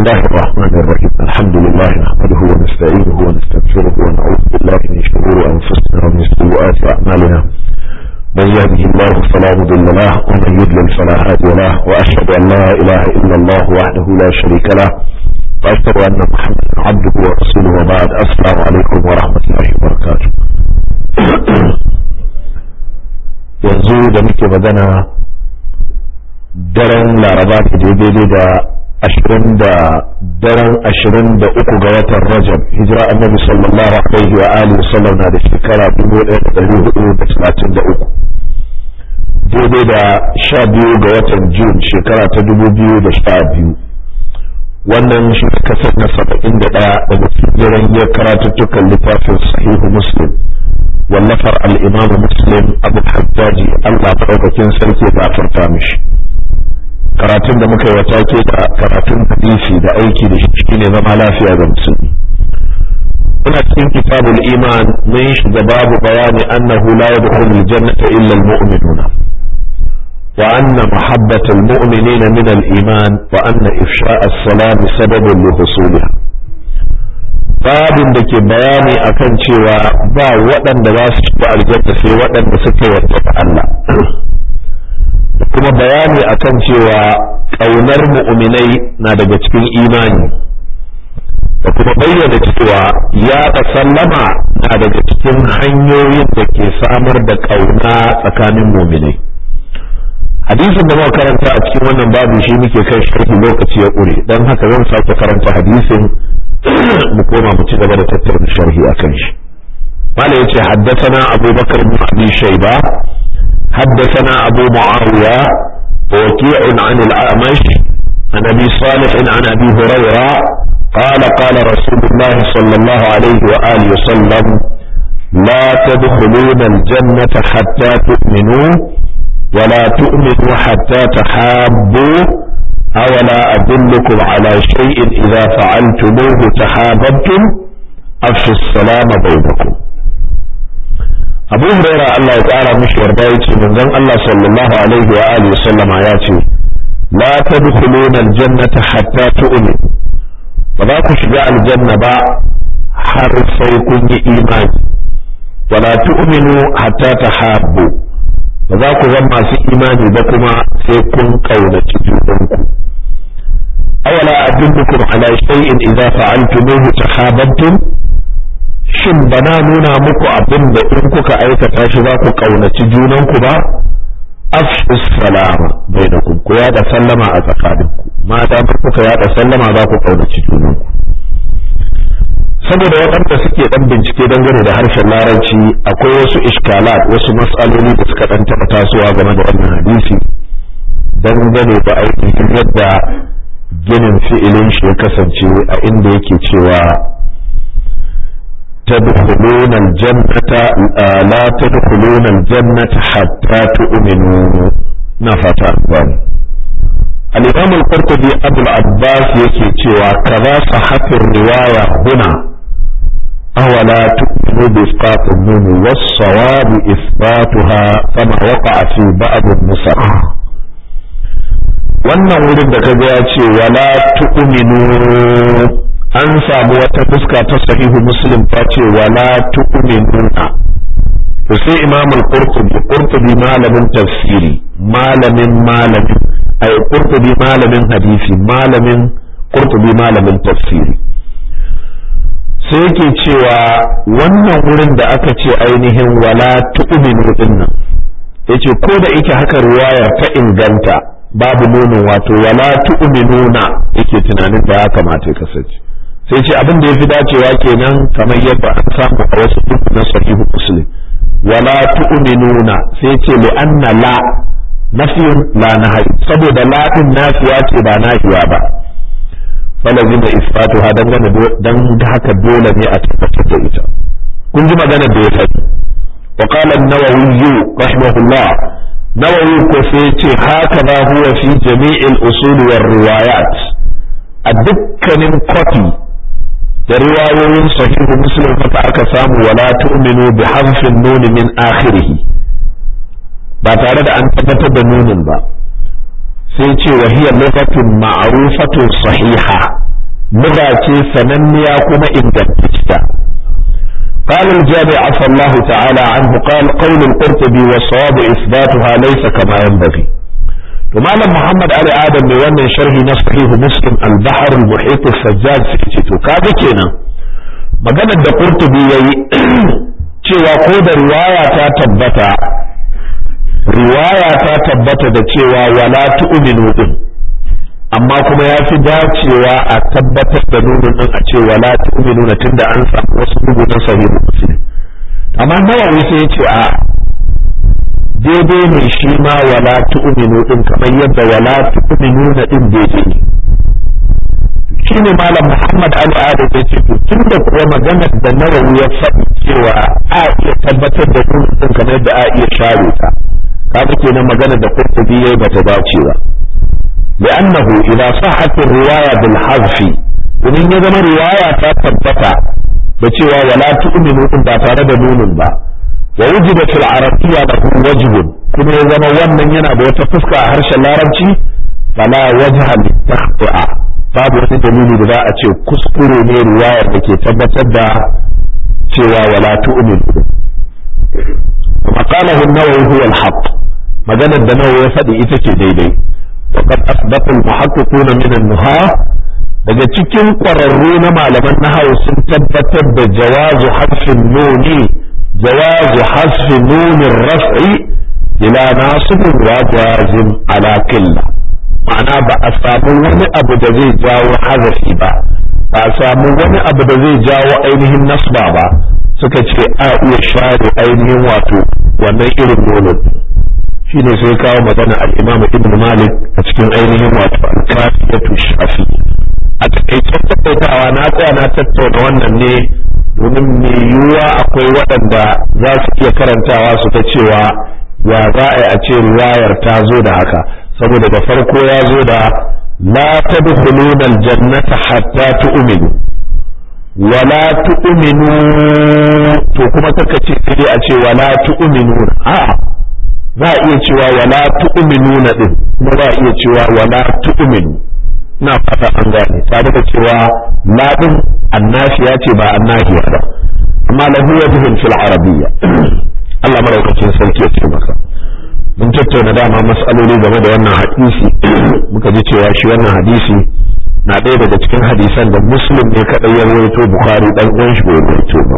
الله الرحمن الرحيم الحمد لله نحمده ونستعينه ونستغفره ونعوذ بالله من شرور أنفسنا ومن سيئات أعمالنا من يهده الله فلا مضل له ومن يضلل فلا هادي له وأشهد أن لا إله إلا الله وحده لا شريك له وأشهد أن محمدا عبده ورسوله وبعد السلام عليكم ورحمة الله وبركاته. yanzu da muke magana daren laraba da daidai da daren 23 ga watan Rajab hijira annabi sallallahu alaihi wa alihi wasallam na da shekara 1433 daidai da 12 ga watan Jun shekara ta 2012. wannan shi kasar na 71 daga cikin ya karatuttukan littafin sahihu Muslim wallafar al-Imam Muslim Abu Hajjaji Allah madaukakin sarki ya gafarta mishi. karatun da muka yi wa take da karatun hadisi da aiki da shi shine zama lafiya ga musulmi. ina cikin kitabul iman mun shiga babu bayani annahu la yadkhulul jannata illa al-mu'minuna wa anna mahabbatal mu'minina min al-iman wa anna ifsha'a as-salam sababun li husuliha. babin da ke bayani akan cewa ba waɗanda za su shiga aljanna sai waɗanda suka yarda da Allah, da kuma bayani akan cewa ƙaunar mu'minai na daga cikin imani, da kuma bayyana cewa yaɗa sallama na daga cikin hanyoyin da ke samar da ƙauna tsakanin mu'minai. hadisin da muka karanta a cikin wannan babu shi muke kai sharhi lokaci ya ƙure, don haka zan sake karanta hadisin mu koma mu ci gaba da tattauna sharhi akan shi. mala yace haddathana Abu Bakar bin Abi Shayba حدثنا أبو معاوية ووكيع عن الأعمش عن أبي صالح عن أبي هريرة قال قال رسول الله صلى الله عليه وآله وسلم لا تدخلون الجنة حتى تؤمنوا ولا تؤمنوا حتى تحابوا أولا أدلكم على شيء إذا فعلتموه تحاببتم أفشوا السلام بينكم. abu huraira Allah ya ƙara mishi yarda yace manzon Allah sallallahu alaihi wa alihi sallama ya ce la tadkhuluna aljannata hatta tu'minu, ba za ku shiga aljanna ba har sai kun yi imani, wala tu'minu hatta tahabbu, ba za ku zama masu imani ba kuma sai kun kaunaci junanku. awala adullukum ala shay'in idza fa'altumuhu tahabbtum, shin bana nuna muku abin da in kuka aikata shi za ku kaunaci junanku ba? afshu salama bainakum, ku yada sallama a tsakaninku. mata kuka yada sallama za ku kaunaci junanku. saboda waɗanda suke dan bincike dangane da harshen larabci akwai wasu iskalat, wasu mas'aloli da suka dan taɓa tasowa game da wannan hadisi dangane da ainihin yadda ginin fi'ilin shi ya kasance a inda yake cewa تدخلون الجنة لا تدخلون الجنة حتى تؤمنوا نفت أكبر. الإمام القرطبي أبو العباس يكي وكذا صحت الرواية هنا أولا تؤمنوا بإسقاط النون والصواب إثباتها كما وقع في بعض النسخ. wannan wurin da kaga ya ce wala tu'minu an samu wata fuska ta sahihu Muslim ta ce wala tu'minuna, to sai Imam al-Qurtubi malamin tafsiri malamin hadisi Qurtubi malamin tafsiri sai yake cewa wannan wurin da aka ce ainihin wala tu'minu dinnan yace ko da yake haka riwayar ta inganta babu nunin, wato wala tu'minuna yake tunanin da ya kamata ya kasance. sai ce abin da ya fi dacewa kenan kamar yadda an samu a wasu duk na sahihu Muslim wala tu'minuna, sai ce li anna la nafiyun la nahy, saboda la din nafiya ce ba nahiya ba, falazima isbatuha dan haka dole ne a tabbatar da ita. kun ji magana da ya faɗi. wa qala an-Nawawi rahimahullah, Nawawi ko sai ce haka huwa fi jami'il usul war riwayat, a dukkanin kofi da riwayoyin sahihu Muslim fa aka samu wala tu'minu bi harfin nun min akhirih, ba tare da an tabbatar da nunin ba. sai ce wa hiya lughatun ma'rufatun sahiha, lugha ce sananniya kuma ingantacciya. قال الجامع عفى الله تعالى عنه قال قول القرطبي والصواب إثباتها ليس كما ينبغي. ومعلم محمد علي آدم بيوانا شرح صحيح مسلم البحر المحيط السجاد سكتو كذا كينا maganar da Qurtubi yayi cewa ko da riwaya ta tabbata da cewa wala tu'minu din amma kuma ya fi dacewa a tabbatar da nunin din a ce wala tu'minu na tunda an samu wasu bugu na sahihu muslim amma Nawawi sai ya ce a daidai ne shi ma wala tu'minu din kamar yadda wala tu'minu na din daidai ne shine malam Muhammad Ali Adam ya ce to tunda kuwa maganar da Nawawi ya faɗi cewa a iya tabbatar da nunin din kamar yadda a iya share ta kaga kenan maganar da Qurtubi yayi bata dace ba لأنه إذا صحت الرواية بالحذف ومن يزم رواية تثبت بتشوى ولا تؤمنوا إن تارد نون با ووجد في العربية له وجه كما يزم ومن ينب وتفسك هرش العربي فلا وجه للتخطئة باب دليل بذا أتشو كسكري من رواية التي ثبتت تشوى ولا تؤمنوا وما قاله النووي هو الحق مجال النووي يفدي إتكي ديدي وقد أثبت المحققون من النهاة daga cikin ƙwararru na malaman nahawu sun tabbatar da jawazu hasfin nunin raf'i ila nasibin wa jazim ala killa ma'ana ba a samu wani abu da zai jawo hazafi ba a samu wani abu da zai jawo ainihin nasba ba suka ce a iya share ainihin wato wannan irin nunin shine sai kawo magana al-Imam Ibn Malik a cikin ainihin wato al-Kafiyatu Shafi a takaicen tattautawa na tsaya na tattauna wannan ne domin mai yiwuwa akwai waɗanda za su iya karantawa su ta cewa ya za a ce riwayar ta zo da haka saboda da farko ya zo da la tadkhuluna al-jannata hatta tu'minu wa la tu'minu to kuma kaka ce sai a ce wa la tu'minu a'a za a iya cewa wala tu'minuna din kuma za a iya cewa wala tu'minu na fata an gane tare da cewa la din annafiya ce ba annahiya ba amma lahu wajhun fil arabiyya Allah madaukakin sarki ya ce maka mun tattauna dama mas'aloli game da wannan hadisi muka ji cewa shi wannan hadisi na ɗaya daga cikin hadisan da Muslim ne kadai ya rawaito Bukhari dan uwan shi bai rawaito ba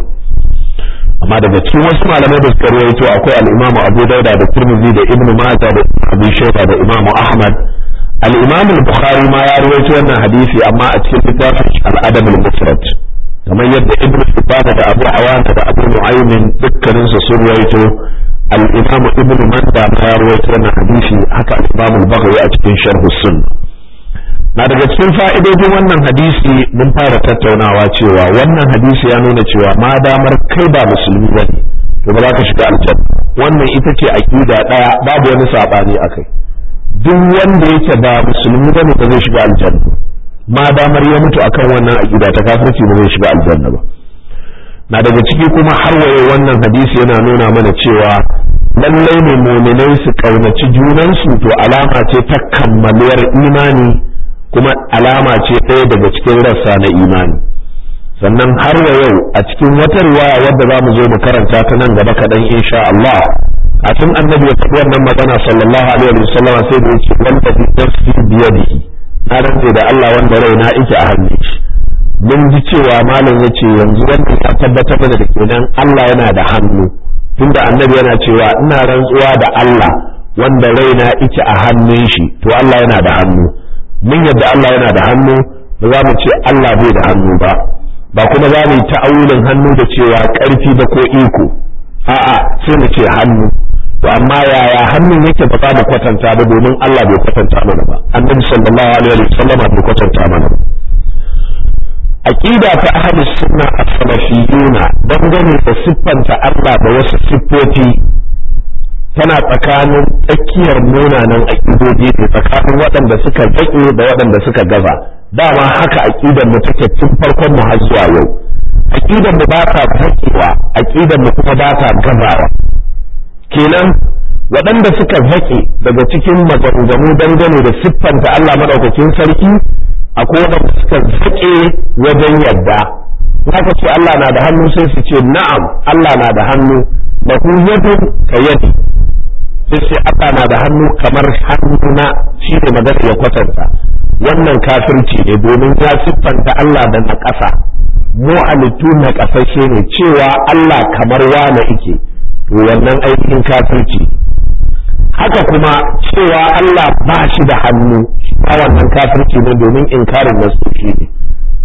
amma daga cikin wasu malamai da suka rawaito akwai al-Imam Abu Dawud da Tirmidhi da Ibn Majah da Abu Shayba da Imam Ahmad al-Imam al-Bukhari ma ya rawaito wannan hadisi amma a cikin littafin al-Adab al-Mufrad kamar yadda Ibn Hibban da Abu Awana da Abu Nu'aym dukkanin su sun rawaito al-Imam Ibn Manda ma ya rawaito wannan hadisi haka al-Imam al-Baghawi a cikin Sharh as-Sunnah na daga cikin fa'idodin wannan hadisi mun fara tattaunawa cewa wannan hadisi ya nuna cewa ma damar kai ba musulmi ba ne to ba za ka shiga aljanna wannan ita ce aqida daya babu wani sabani akai duk wanda yake ba musulmi ba ne ba zai shiga aljanna ma damar ya mutu akan wannan aqida ta kafirci ba zai shiga aljanna ba na daga ciki kuma har waye wannan hadisi yana nuna mana cewa lallai ne mu'minai su kaunaci junansu to alama ce ta kammaluwar imani kuma alama ce ɗaya daga cikin rassa na imani sannan har wa yau a cikin wata riwaya wadda za mu zo mu karanta ta nan gaba kaɗan insha Allah a tun annabi ya faɗi wannan magana sallallahu alaihi wa sallam sai da yake wanda bi nafsi biyadihi na rantse da Allah wanda raina yake a hannun shi mun ji cewa malam yace yanzu wannan ya tabbatar da kenan Allah yana da hannu tunda annabi yana cewa ina rantsuwa da Allah wanda raina yake a hannun shi to Allah yana da hannu mun yadda Allah yana da hannu ba za mu ce Allah bai da hannu ba kuma za mu yi ta'awulin hannu da cewa ƙarfi ba ko iko a'a sai mu ce hannu to amma yaya hannun yake ba za mu kwatanta ba domin Allah bai kwatanta mana ba annabi sallallahu alaihi wasallam bai kwatanta mana ba aqida ta ahlus sunna as-salafiyuna dangane da siffanta Allah da wasu siffofi tana tsakanin tsakiyar munanan aƙidodi ne tsakanin waɗanda suka zaƙe da waɗanda suka gaza dama haka aƙidar mu take tun farkon mu har zuwa yau aƙidar mu ba ta zaƙewa aƙidar mu kuma ba ta gazawa kenan waɗanda suka zaƙe daga cikin maganganu dangane da siffanta Allah madaukakin sarki akwai wanda suka zake wajen yadda haka ce Allah na da hannu sai su ce na'am Allah na da hannu lahu yadun ka yadi sai ce Allah na da hannu kamar hannuna shi ne magana ya kwatanta wannan kafirci ne domin ya siffanta Allah da na ƙasa mu halittu na ƙasashe ne cewa Allah kamar wane ike to wannan aikin kafirci haka kuma cewa Allah ba shi da hannu a wannan kafirci ne domin inkarin nasoshi ne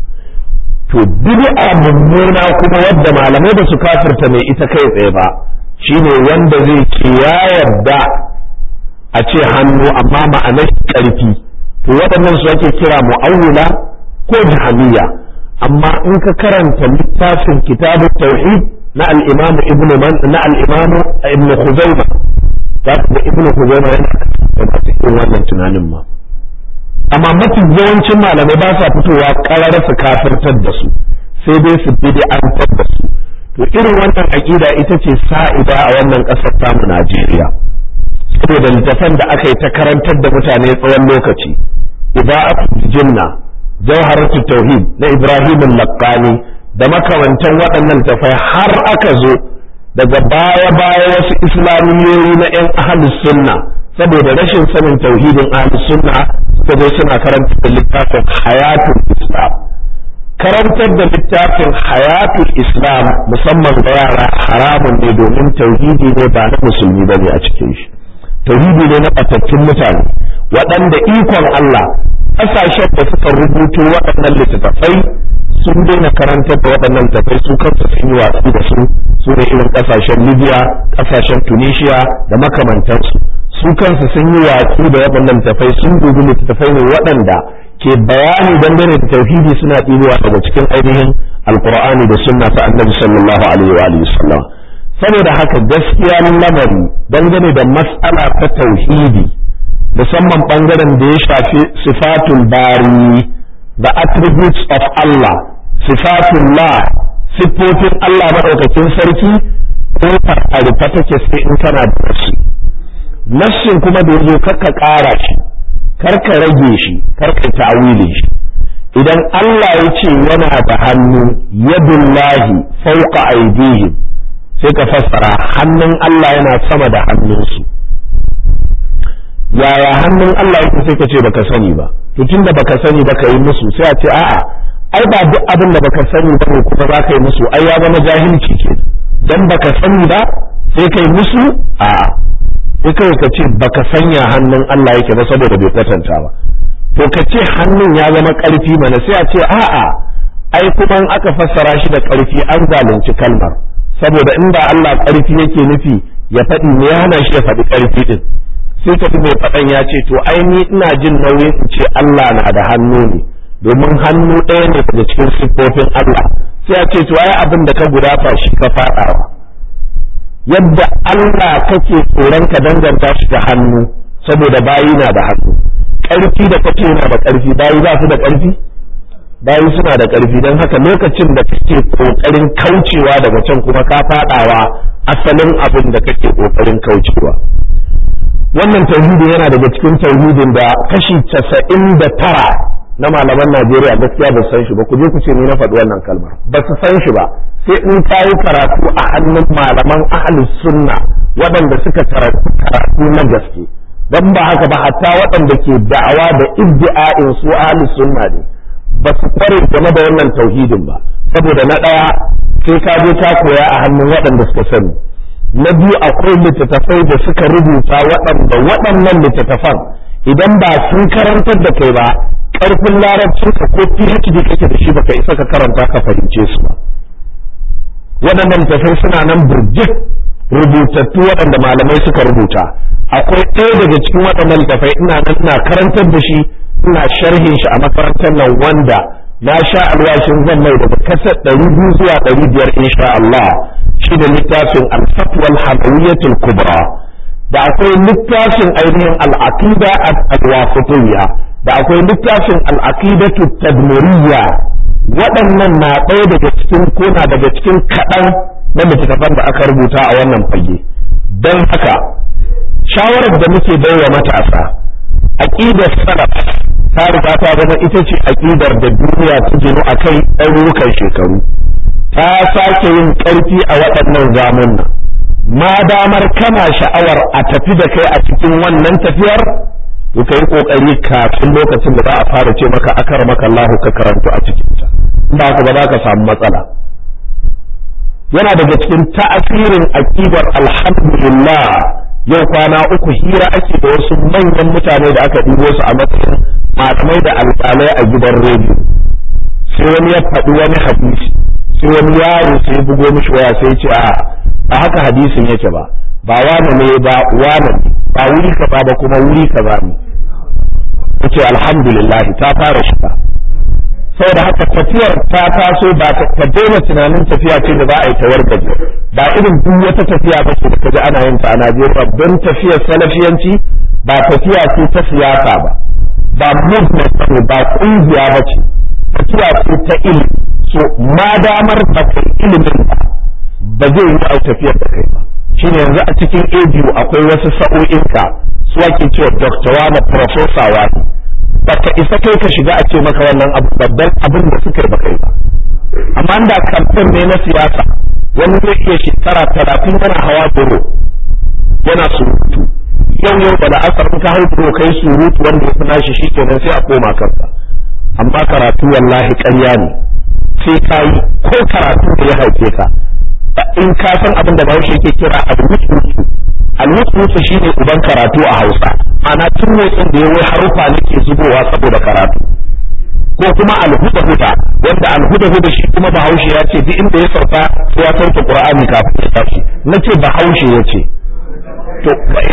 to bid'a mummuna kuma wadda malamai ba su kafirta mai ita kai tsaye ba shine wanda zai ce ya yarda a ce hannu amma ma'anar ƙarfi to waɗannan su ake kira mu'awwila ko jahmiya amma in ka karanta littafin kitabut tauhid na al-imam ibn Khuzaimah da ibn Khuzaimah yana cikin wannan tunanin ma amma mafi yawancin malamai ba sa fitowa ƙarar su kafirtar da su sai dai su bid'antar da su to irin wannan aqida ita ce sa'ida a wannan ƙasar tamu Najeriya saboda littafan da aka yi ta karantar da mutane tsawon lokaci ida'atul jinna jawharatul tauhid na Ibrahim al-Laqani da makamantan waɗannan tafai har aka zo daga baya wasu islamiyoyi na 'yan ahlus sunna saboda rashin sanin tauhidin ahlus sunna suka zo suna karanta da littafin hayatul islam karantar da littafin hayatul islam musamman ga yara haramun ne domin tauhidi ne ba na musulmi bane a cikin shi tauhidi ne na ɓatattun mutane waɗanda ikon Allah ƙasashen da suka rubuto waɗannan littattafai sun daina karantar da waɗannan littattafai su kansu sun yi watsi da su ne irin ƙasashen Libya ƙasashen Tunisia da makamantansu su kansu sun yi watsi da waɗannan littattafai sun dubi littattafai ne waɗanda ke bayani dangane da tauhidi suna ɗibowa daga cikin ainihin alqur'ani da sunna ta annabi sallallahu alaihi wa alihi wasallam saboda haka gaskiya lamari dangane da mas'ala ta tauhidi musamman bangaren da ya shafi sifatul bari the attributes of Allah sifatullah sifofin Allah madaukakin sarki ko farfa take sai in kana da nasu nassin kuma da yazo karka ƙara shi karka rage shi karka ta'awili shi idan Allah ya ce yana da hannu yadullahi fawqa aydihim sai ka fassara hannun Allah yana sama da hannunsu yaya hannun Allah yake sai ka ce baka sani ba to tunda baka sani ba ka yi musu sai a ce a'a ai ba duk abin da baka sani ba ne kuma za ka yi musu ai ya zama jahilci ke dan baka sani ba sai ka yi musu a'a sai kawai ka ce baka sanya hannun Allah yake ba saboda bai kwatanta ba to ka ce hannun ya zama ƙarfi mana sai a ce a'a ai kuma in aka fassara shi da ƙarfi an zalunci kalmar saboda inda Allah ƙarfi yake nufi ya faɗi me ya hana shi ya faɗi ƙarfi din sai ka fi mai faɗan ya ce to ai ni ina jin nauyin in ce Allah na da hannu ne domin hannu ɗaya ne daga cikin siffofin Allah sai a ce to ai abin da ka gudafa shi ka faɗawa yadda Allah kake tsoron ka danganta shi da hannu saboda bayi na da hannu ƙarfi da kace yana da ƙarfi bayi ba su da ƙarfi bayi suna da ƙarfi don haka lokacin da kake ƙoƙarin kaucewa daga can kuma ka faɗawa asalin abin da kake ƙoƙarin kaucewa wannan tauhidi yana daga cikin tauhidin da kashi 99 na malaman Najeriya gaskiya ba san shi ba ku je ku ce ni na faɗi wannan kalmar ba su san shi ba sai in kayi karatu a hannun malaman ahlus sunna waɗanda suka karatu na gaske dan ba haka ba hatta waɗanda ke da'awa da iddi'a'in su ahlus sunna ne ba su kware game da wannan tauhidin ba saboda na ɗaya sai ka je ka koya a hannun waɗanda suka sani na biyu akwai littattafai da suka rubuta waɗanda waɗannan littattafan idan ba sun karantar da kai ba ƙarfin larabcin ka ko PhD kake da shi baka isa ka karanta ka fahimce su ba waɗannan littattafai suna nan burjik rubutattu waɗanda malamai suka rubuta akwai ɗaya daga cikin waɗannan littattafai ina nan ina karantar da shi ina sharhin shi a makarantar nan wanda na sha alwashin zan mai daga kasar 200 zuwa 500 insha Allah shi da littafin al-fatwa al-hamawiyyatul kubra da akwai littafin ainihin al-aqida al-wasitiyya da akwai littafin al-aqidatu tadmuriyya waɗannan na ɗaya daga cikin kona daga cikin kaɗan na littattafan da aka rubuta a wannan fage don haka shawarar da muke baiwa matasa aqidar salaf ta riga ta zama ita ce aqidar da duniya ta ginu akai ɗarurukan shekaru ta sake yin ƙarfi a waɗannan zamanna ma damar kana sha'awar a tafi da kai a cikin wannan tafiyar to kai kokari kafin lokacin da za a fara ce maka akramaka Allah ka karantu a cikin ta in ba ka ba za ka samu matsala yana daga cikin ta'asirin aqidar alhamdulillah yau kwana uku hira ake da wasu manyan mutane da aka dubo su a matsayin malamai da alƙalai a gidan rediyo sai wani ya faɗi wani hadisi sai wani yaro sai bugo mishi waya sai ce a ba haka hadisin yake ba wane ne ba wane ne ba wuri kaza ba kuma wuri kaza ne yace alhamdulillah ta fara shiga saboda haka tafiyar ta taso ba ka daina tunanin tafiya ce da za a yi ta wargaje ba irin duk wata tafiya ba ce da kaji ana yin ta a Najeriya don tafiyar salafiyanci ba tafiya ce ta siyasa ba movement ne ba kungiya ba ce tafiya ce ta ilimi so ma damar ba kai ilimin ba zai yi a tafiyar da kai ba shine yanzu a cikin ABU akwai wasu sa'o'inka su ake cewa doctor wani professor wani baka isa kai ka shiga a ce maka wannan abu babban abin da suka yi baka yi ba amma da kamfen ne na siyasa wani zai iya shekara 30 yana hawa biro yana surutu yau da la'asar in ka hau biro kai surutu wanda ya fi nashi shi kenan sai a koma kansa amma karatu wallahi ƙarya ne sai ka yi ko karatu da ya hauke ka in ka san abin da Bahaushe yake kira al-mutu shine uban karatu a Hausa ana tun motsin da yayi harufa ne ke zubowa saboda karatu ko kuma al-huda wanda al-huda shi kuma Bahaushe ya ce duk inda ya sauka sai ya sauke Qur'ani kafin ya tashi nace Bahaushe yace to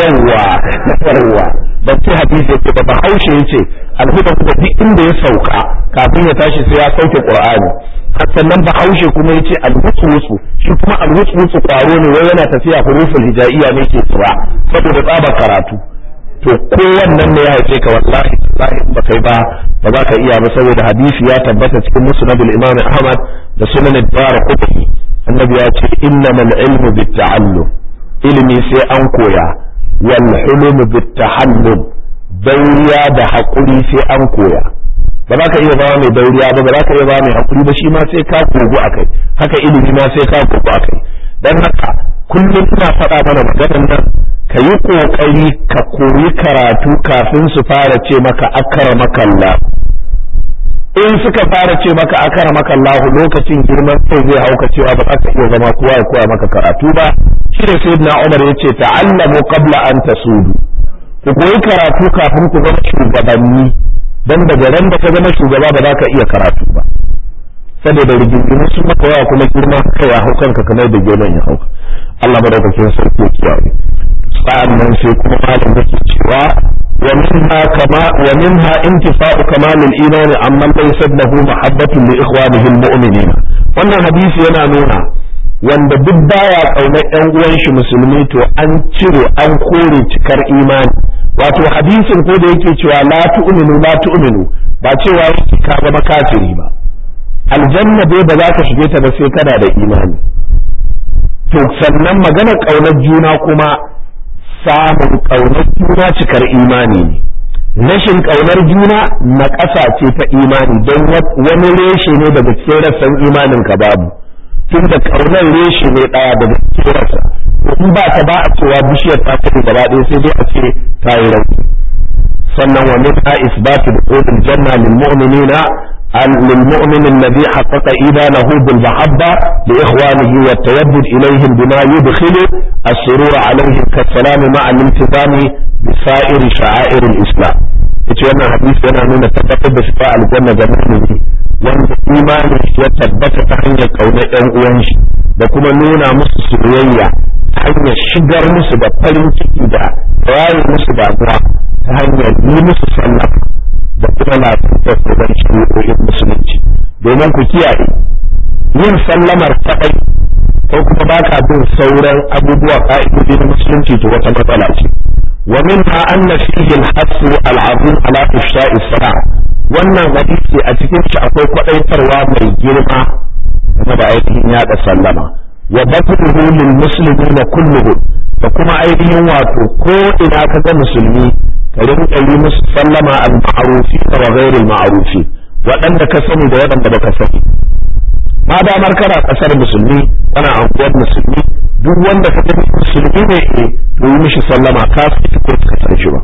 yawa ban ce hadisi yake ba Bahaushe yace al-huda duk inda ya sauka kafin ya tashi sai ya sauke Qur'ani sannan Bahaushe kuma yace al-wusu shi kuma al-wusu kwaro ne wai yana tafiya huruful hijaiya ne ke tsira saboda tsabar karatu to ko wannan ne ya haife ka wallahi ba kai ba za ka iya ba saboda hadisi ya tabbata cikin musnad al-imam Ahmad da sunan ad-Darqutni annabi ya ce innamal ilmu bit-ta'allum ilimi sai an koya wal hulum bit-tahallum dauriya da hakuri sai an koya ba za ka iya zama mai dauriya ba za ka iya zama mai hakuri ba shi ma sai ka kogo akai haka ilimi ma sai ka kogo akai dan haka kullum ina faɗa mana maganar nan ka yi kokari ka koyi karatu kafin su fara ce maka akramaka Allah in suka fara ce maka akramaka Allah lokacin girman kai zai hauka cewa ba za ka iya zama kowa ya koya maka karatu ba shi ne sayyidina Umar yace ta'allamu qabla an tasudu ku koyi karatu kafin ku zama shugabanni dan daga ran da ka zama shugaba ba za ka iya karatu ba saboda rigingimu sun maka yawa kuma girma kai ya haukan ka kamar da gelan ya hauka Allah madaukakin sarki ya kiyaye sa'annan sai kuma malam yake cewa wa minha intifa'u kamalil iman amma laysa lahu mahabbatun li ikhwanihi almu'minin wannan hadisi yana nuna wanda duk baya kaunar ɗan uwan shi musulmi to an cire an kore cikar imani wato hadisin ko da yake cewa la tu'minu ba cewa yake ka zama kafiri ba aljanna dai ba za ka shige ta ba sai kana da imani to sannan magana kaunar juna kuma samun kaunar juna cikar imani ne rashin kaunar juna na ƙasa ce ta imani don wani reshe ne daga cikin rassan imanin ka babu tun da kaunar reshe ne ɗaya daga cikin rassa in ba ta ba a cewa bishiyar ta kai gaba ɗaya sai dai a ce ta yi rauni sannan wa min isbatu dukhulil janna lil mu'minina للمؤمن الذي حقق إيمانه بالمحبة لإخوانه والتودد إليهم بما يدخل السرور عليهم كالسلام مع الالتزام بسائر شعائر الإسلام. يتوانا حديث أنا نونا تتقب شفاء الجنة جميله وأن إيمان يتبت تحني قونا أنش بكما نونا مسسوية تحني الشجر مسبة فلنكي دا رأي مسبة تحني المسسلة da kuma lafiyar da shari'o'in musulunci domin ku kiyaye yin sallamar kaɗai ko kuma ba ka bin sauran abubuwa ka'idodi na musulunci to wata matsala ce wa minha anna fihi al-hasu al-azim ala ifsha'i salam wannan hadisi a cikin shi akwai kwadaitarwa mai girma game da ainihin yada sallama wa badruhu lil muslimina kulluhum da kuma ainihin wato ko ina ka ga musulmi ka rinka yi musu sallama al-ma'rufi wa ghairil ma'rufi, waɗanda ka sani da waɗanda baka sani. ma damar kana kasar musulmi kana anguwar musulmi, duk wanda ka gani musulmi ne to yi mishi sallama ka fi ko ka san shi ba.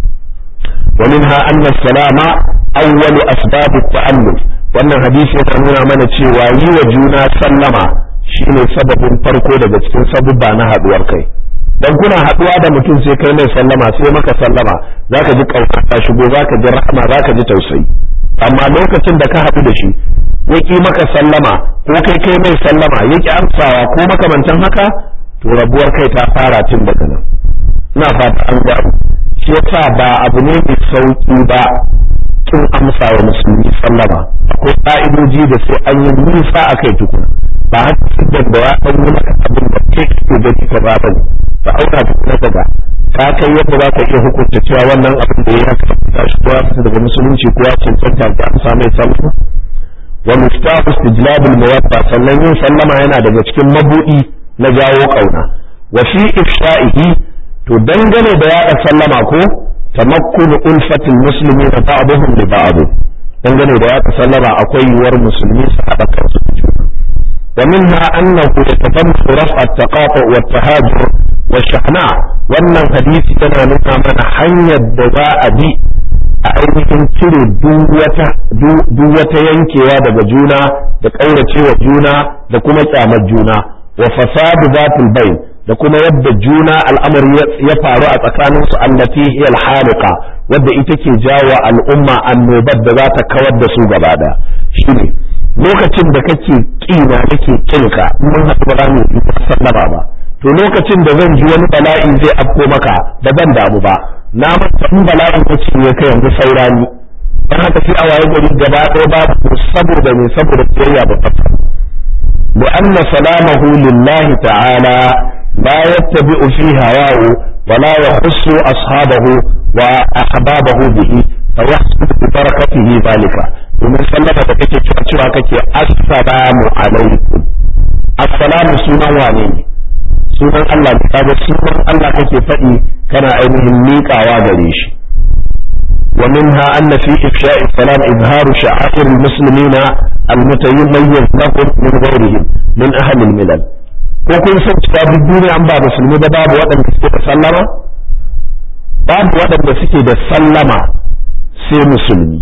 wa minha anna salama awwalu asbab at-ta'alluf, wannan hadisi yana nuna mana cewa yi wa juna sallama shine sababin farko daga cikin sabubba na haduwar kai. dan kuna haduwa da mutum sai kai mai sallama sai maka sallama, zaka ji kauka ta shigo, zaka ji rahama, zaka ji tausayi. amma lokacin da ka haɗu da shi yaki maka sallama ko kai mai sallama yaki amsawa ko makamantan haka, to rabuwar kai ta fara tun daga nan. ina fata an gano shi yasa ba abu ne mai sauki ba kin amsa wa musulmi sallama, akwai ka'idoji da sai an yi nisa akai tukuna, ba haka siddan da ya ɗan yi maka abin da ke kake gani ka ba bane ka auna tukuna daga ka kai yadda za ka iya hukunta cewa wannan abin da ya haka ta shi ko ya fita daga musulunci ko ya cancanta ka amsa mai sallama. wa muftahu istijlab al-mawadda, sannan yin sallama yana daga cikin mabudi na jawo kauna. wa fi ifsha'ihi, to dangane da yaɗa sallama ko tamakkunu ulfatil muslimin ba'dhum li ba'd, dangane da yaɗa sallama akwai yiwuwar musulmi su haɗa kansu. wa minha annahu yatadammu raf'a at-taqatu wa at-tahajur wa ash-shahna, wannan hadisi yana nuna mana hanyar da za a bi a ainihin cire duk wata yankewa daga juna da ƙauracewa juna da kuma kyamar juna, wa fasadu zatul bayn, da kuma yadda juna al'amari ya faru a tsakaninsu allati hiya al-haliqa, wadda ita ke jawo al'umma annobar da za ta kawar da su gaba daya. shine lokacin da kake kina nake kinka, mun haɗu ba za mu yi sallama ba, to lokacin da zan ji wani bala'i zai afko maka da ban damu ba, na manta in bala'in kace ne kai yanzu saurani, dan haka sai a waye gari gaba ɗaya ba saboda ne, saboda tsayayya ba fata. لأن سلامه لله تعالى لا يتبع في هواه ولا يخص أصحابه وأحبابه به فيحصل ببركته ذلك. ومن سلم بكتي تشوى كتي السلام عليكم. السلام سنة وانين سنة الله، هذا سنة الله كتي فئي كان أينه الميك أوادريش. ومنها أن في إفشاء السلام إظهار شعائر المسلمين المتميز لهم من غيرهم من أهل الملل. وكل سنة كتاب الدنيا عن بعض المسلمين باب وقت بسكي تسلم، باب وقت بسكي تسلم سي مسلمي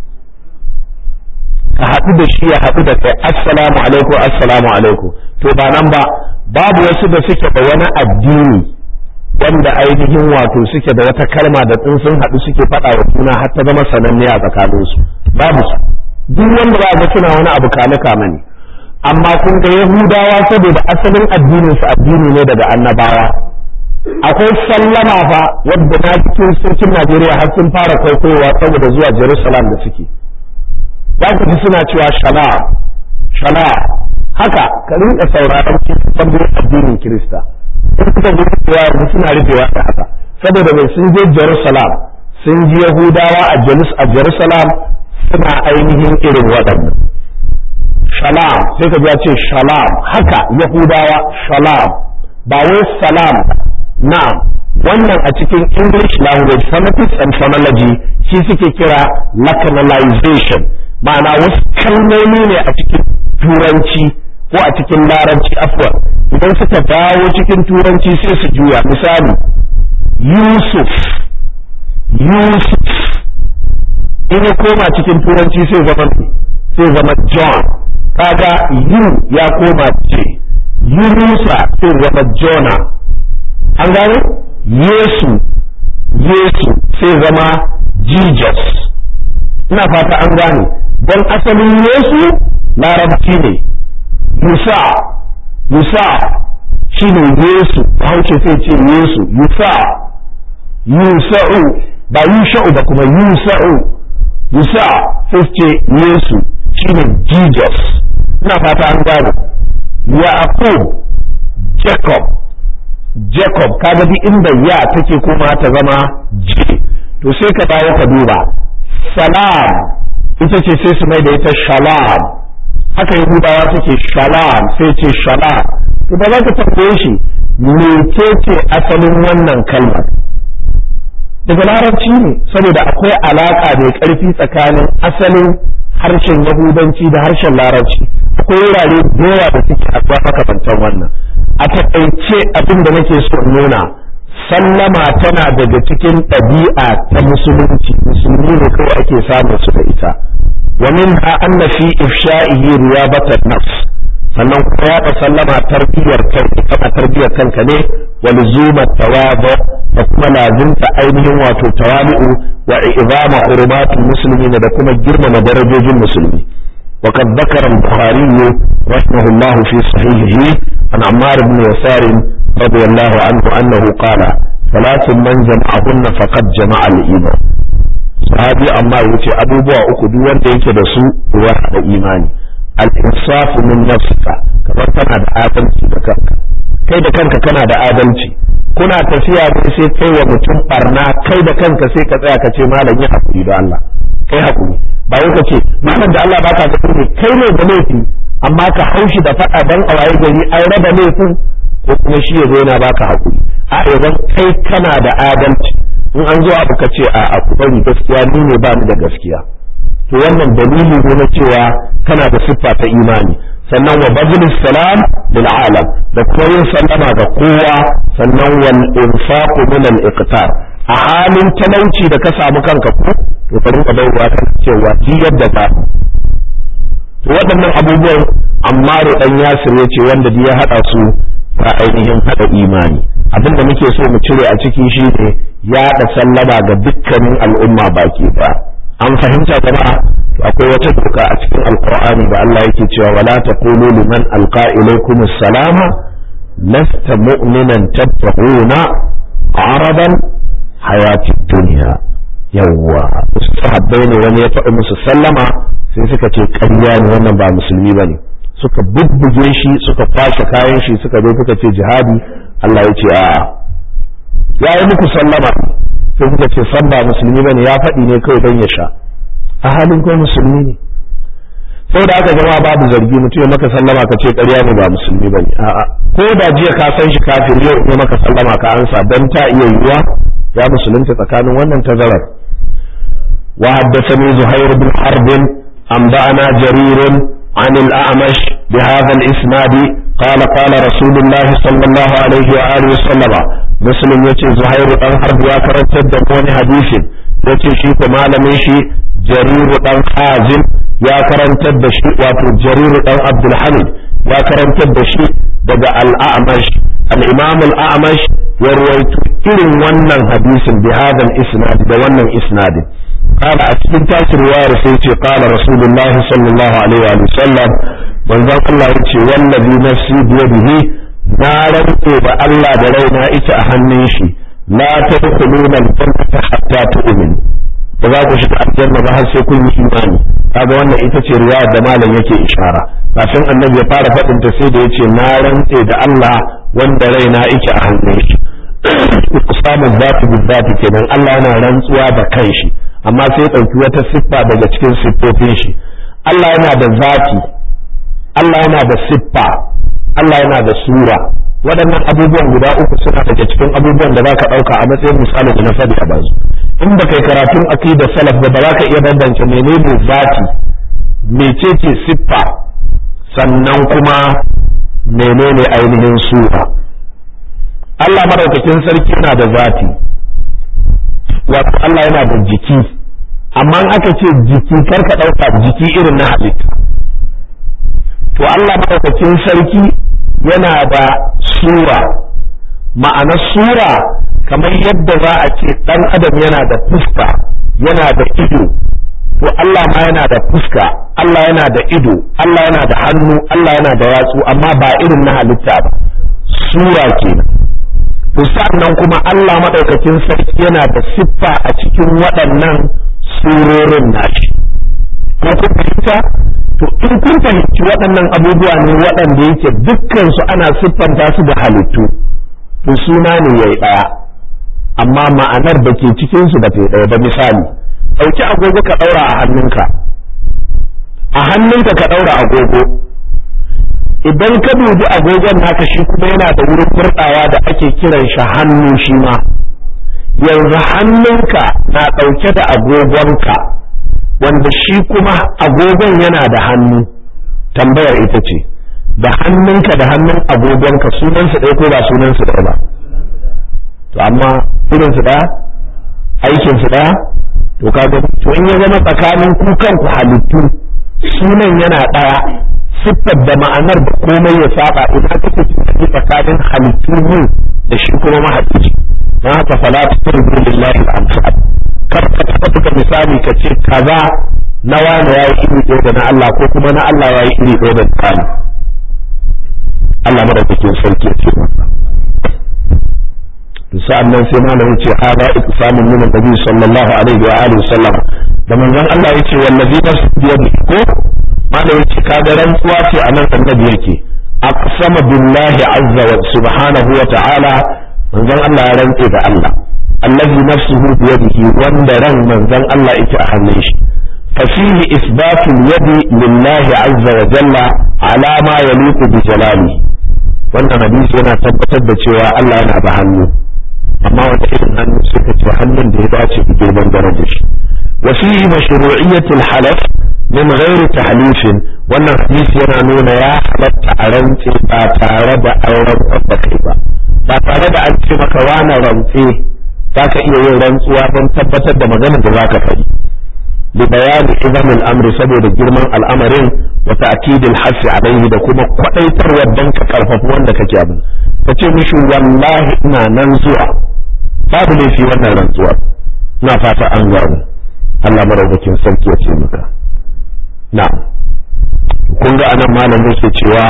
أحدد الشيء أحدد السلام عليكم السلام عليكم. تو بانamba babu wasu da suke da wani addini wanda ainihin wato suke da wata kalma da sun haɗu suke faɗa wa juna har ta zama sananne a tsakaninsu, babu su. duk wanda ba ga suna wani abu kame ne, amma kun ga Yahudawa saboda asalin addinin su addini ne daga annabawa, akwai sallama fa wadda na cikin sarkin Najeriya har sun fara kwaikwayowa saboda zuwa Jerusalem da suke, za ku ji suna cewa shala haka ka rinka sauraron sabbin addinin Kirista in kuka ji cewa suna rufewa da haka saboda mai sun je Jerusalem sun ji Yahudawa a Jerusalem suna ainihin irin waɗannan shalam, sai ka ya ce shalam haka Yahudawa shalam, ba wai salam. na'am, wannan a cikin English language phonetics and phonology shi suke kira lacanalization, ma'ana wasu kalmomi ne a cikin turanci ko a cikin larabci afwan, idan suka dawo cikin turanci sai su juya. misali Yusuf in ya koma cikin turanci sai zama John, kaga yu ya koma ce, Yunusa sai zama Jona, an gane Yesu sai zama Jesus. ina fata an gane, don asalin Yesu larabci ne, Yusa shi ne Yesu, hauce sai ce Yesu, Yusa'u ba Yusha'u ba kuma Yusa sai ce Yesu shi ne Jesus. ina fata an gane. Jacob kaga duk inda ya take kuma ta zama J, to sai ka dawo ka duba salam ita ce sai su mai da ita shalom, haka Yahudawa suke shalom sai ce shalom. to ba za ka tambaye shi mece ce asalin wannan kalmar, daga larabci ne saboda akwai alaka mai ƙarfi tsakanin asalin harshen yahudanci da harshen larabci akwai wurare da yawa da suke akwai makamantan wannan a taƙaice abin da nake so nuna sallama tana daga cikin ɗabi'a ta musulunci musulmi ne kawai ake samun su da ita wa minha anna fi ifsha'ihi riyabatan nafs sannan kuma yaɗa sallama tarbiyyar kanka ne wa luzumat tawadu da kuma lazimta ainihin wato tawali'u wa izama hurumatul muslimina da kuma girmama darajojin musulmi wa qad dhakara al-bukhari rahimahullah fi sahihihi an ammar ibn yasar radiyallahu anhu annahu qala salatun man jama'ahunna faqad jama'a al-iman sahabi amma yace abubuwa uku duk wanda yake da su ruwa da imani al-insafu min nafsika kamar kana da adalci da kanka kai da kanka kana da adalci kuna tafiya ne sai kai wa mutum barna kai da kanka sai ka tsaya ka ce malam yi hakuri da Allah kai hakuri ba wai ka ce malam da Allah baka ga ne kai ne da laifi amma ka haushi da faɗa dan a waye gari an raba laifin ko kuma shi ya zo yana baka hakuri a idan kai kana da adalci in an zo abu ka ce a ku bari gaskiya ni ne ba ni da gaskiya to wannan dalili ne na cewa kana da siffa ta imani sannan wa bazil salam lil alam da kuma yin sallama ga kowa sannan wal infaq min al iqtar a halin talauci da ka samu kanka ko to ka rinka bayarwa kan cewa ji yadda ka to waɗannan abubuwan Ammar dan Yasir yace wanda ya hada su ba ainihin hada imani abinda muke so mu cire a ciki shine ya da sallama ga dukkanin al'umma baki ba an fahimta jama'a akwai wata doka a cikin alqur'ani da Allah yake cewa wala taqulu liman alqa ilaykum assalama lasta mu'minan tabtaguna aradan hayatid dunya yawwa sahabbai ne wani ya faɗi musu sallama sai suka ce ƙarya ne wannan ba musulmi bane suka bubbuge shi suka kwashe kayan shi suka zo suka ce jihadi Allah ya ce a'a ya yi muku sallama sai suka ce san ba musulmi bane ya faɗi ne kawai don ya sha a halin ko musulmi ne saboda aka jama'a babu zargi mutum ya maka sallama ka ce ƙarya ne ba musulmi bane a'a ko da jiya ka san shi kafin yau ya maka sallama ka ansa dan ta iya yiwuwa ya musulunta tsakanin wannan tazarar wa haddathani Zuhair bin Harb anba'ana Jarir عن الأعمش بهذا الإسناد قال قال رسول الله صلى الله عليه وآله وسلم مسلم يتي زهير بن حرب يا كرنت دمون حديث يتي شيك مالمي شي جرير بن حازم يا كرنت دشي واتو جرير بن عبد الحميد يا كرنت دشي daga الأعمش الإمام الأعمش يرويت إلى ونن حديث بهذا الإسناد ده ونن إسناد قال أتكن تاسر وارث قال رسول الله صلى الله عليه وسلم من ذاك الله يتي والذي نفسي بيده نارا إذا الله درينا إتا أهنيشي لا تدخلون الجنة حتى تؤمن فذاك شك الجنة بها سيكون إيماني هذا وانا إتتي رواية دمالا يكي إشارة لكن النبي قال فتن تسيد يتي نارا إذا الله وان درينا إتا أهنيشي اقسام الذات بالذات كنا الله أنا رنسوا بكيشي amma sai ɗauki wata siffa daga cikin siffofin shi Allah yana da zati Allah yana da siffa Allah yana da sura waɗannan abubuwan guda uku suna daga cikin abubuwan da zaka ɗauka a matsayin misalin da na faɗi a bazu in ba kai karatun aqidar salaf ba za ka iya bambance menene zati mecece siffa sannan kuma menene ainihin sura Allah madaukakin sarki yana da zati wato Allah yana da jiki amma in aka ce jiki karka ɗauka jiki irin na halitta to Allah madaukakin sarki yana da sura ma'ana sura kamar yadda za a ce ɗan adam yana da fuska yana da ido to Allah ma yana da fuska Allah yana da ido Allah yana da hannu Allah yana da yatsu amma ba irin na halitta ba sura kenan to sannan kuma Allah madaukakin sarki yana da siffa a cikin waɗannan surorin nashi ko kun fahimta to in kun fahimci waɗannan abubuwa ne waɗanda yake dukkan su ana siffanta su da halittu to suna ne yayi ɗaya amma ma'anar da ke cikin su ba ta ɗaya ba misali ɗauki agogo ka ɗaura a hannunka ka ɗaura agogo idan ka dubi agogon naka shi kuma yana da wurin furɗawa da ake kiran shi hannu shi ma yanzu hannunka na ɗauke da agogonka wanda shi kuma agogon yana da hannu. Tambayar ita ce, da hannunka da hannun agogonka sunansu ɗaya ko ba sunansu ɗaya ba? To amma irinsu ɗaya, aikinsu ɗaya, to kaga to in ya zama tsakanin ku kanku halittu sunan yana ɗaya, siffar da ma'anar da komai ya saba, idan kake cikin tsakanin halittu ne da shi kuma mahalicci. don haka fala tuqribu lillahi al-amsal, kar ka taɓa misali ka ce kaza na wani yayi iri ɗaya da na Allah ko kuma na Allah yayi iri ɗaya da tsani. Allah madaukakin sarki ya ce masa to sa'an nan sai malamin ce hada iqsamun min annabi sallallahu alaihi wa alihi wasallam da manzon Allah yace wallazi nafsi biyadi ko malamin ce kaga rantsuwa ce anan annabi yake aqsama billahi azza wa subhanahu wa ta'ala manzon Allah ya rantse da Allah allazi nafsuhu biyadihi wanda ran manzon Allah yake a hannun shi fa fihi isbatul yadi lillahi azza wa jalla ala ma yaliqu bi jalalihi wannan hadisi yana tabbatar da cewa Allah yana da hannu amma wanda irin hannu suka ce hannun da ya dace da girman darajar shi wa fihi mashru'iyyatul halaf min ghairi tahlifin wannan hadisi yana nuna ya halatta a rantse ba tare da auren da kai ba tare da an ce maka wani rantse za ka iya yin rantsuwa don tabbatar da maganar da za ka faɗi da bayani izamul amri saboda girman al'amarin wa ta'kidil hasi alaihi da kuma kwadaitarwa dan ka karfafa wanda kake abin ka ce mishi wallahi ina nan zuwa babu laifi wannan rantsuwa na fata an gano Allah maraukakin sarki ya ce maka na kun ga anan malam yake cewa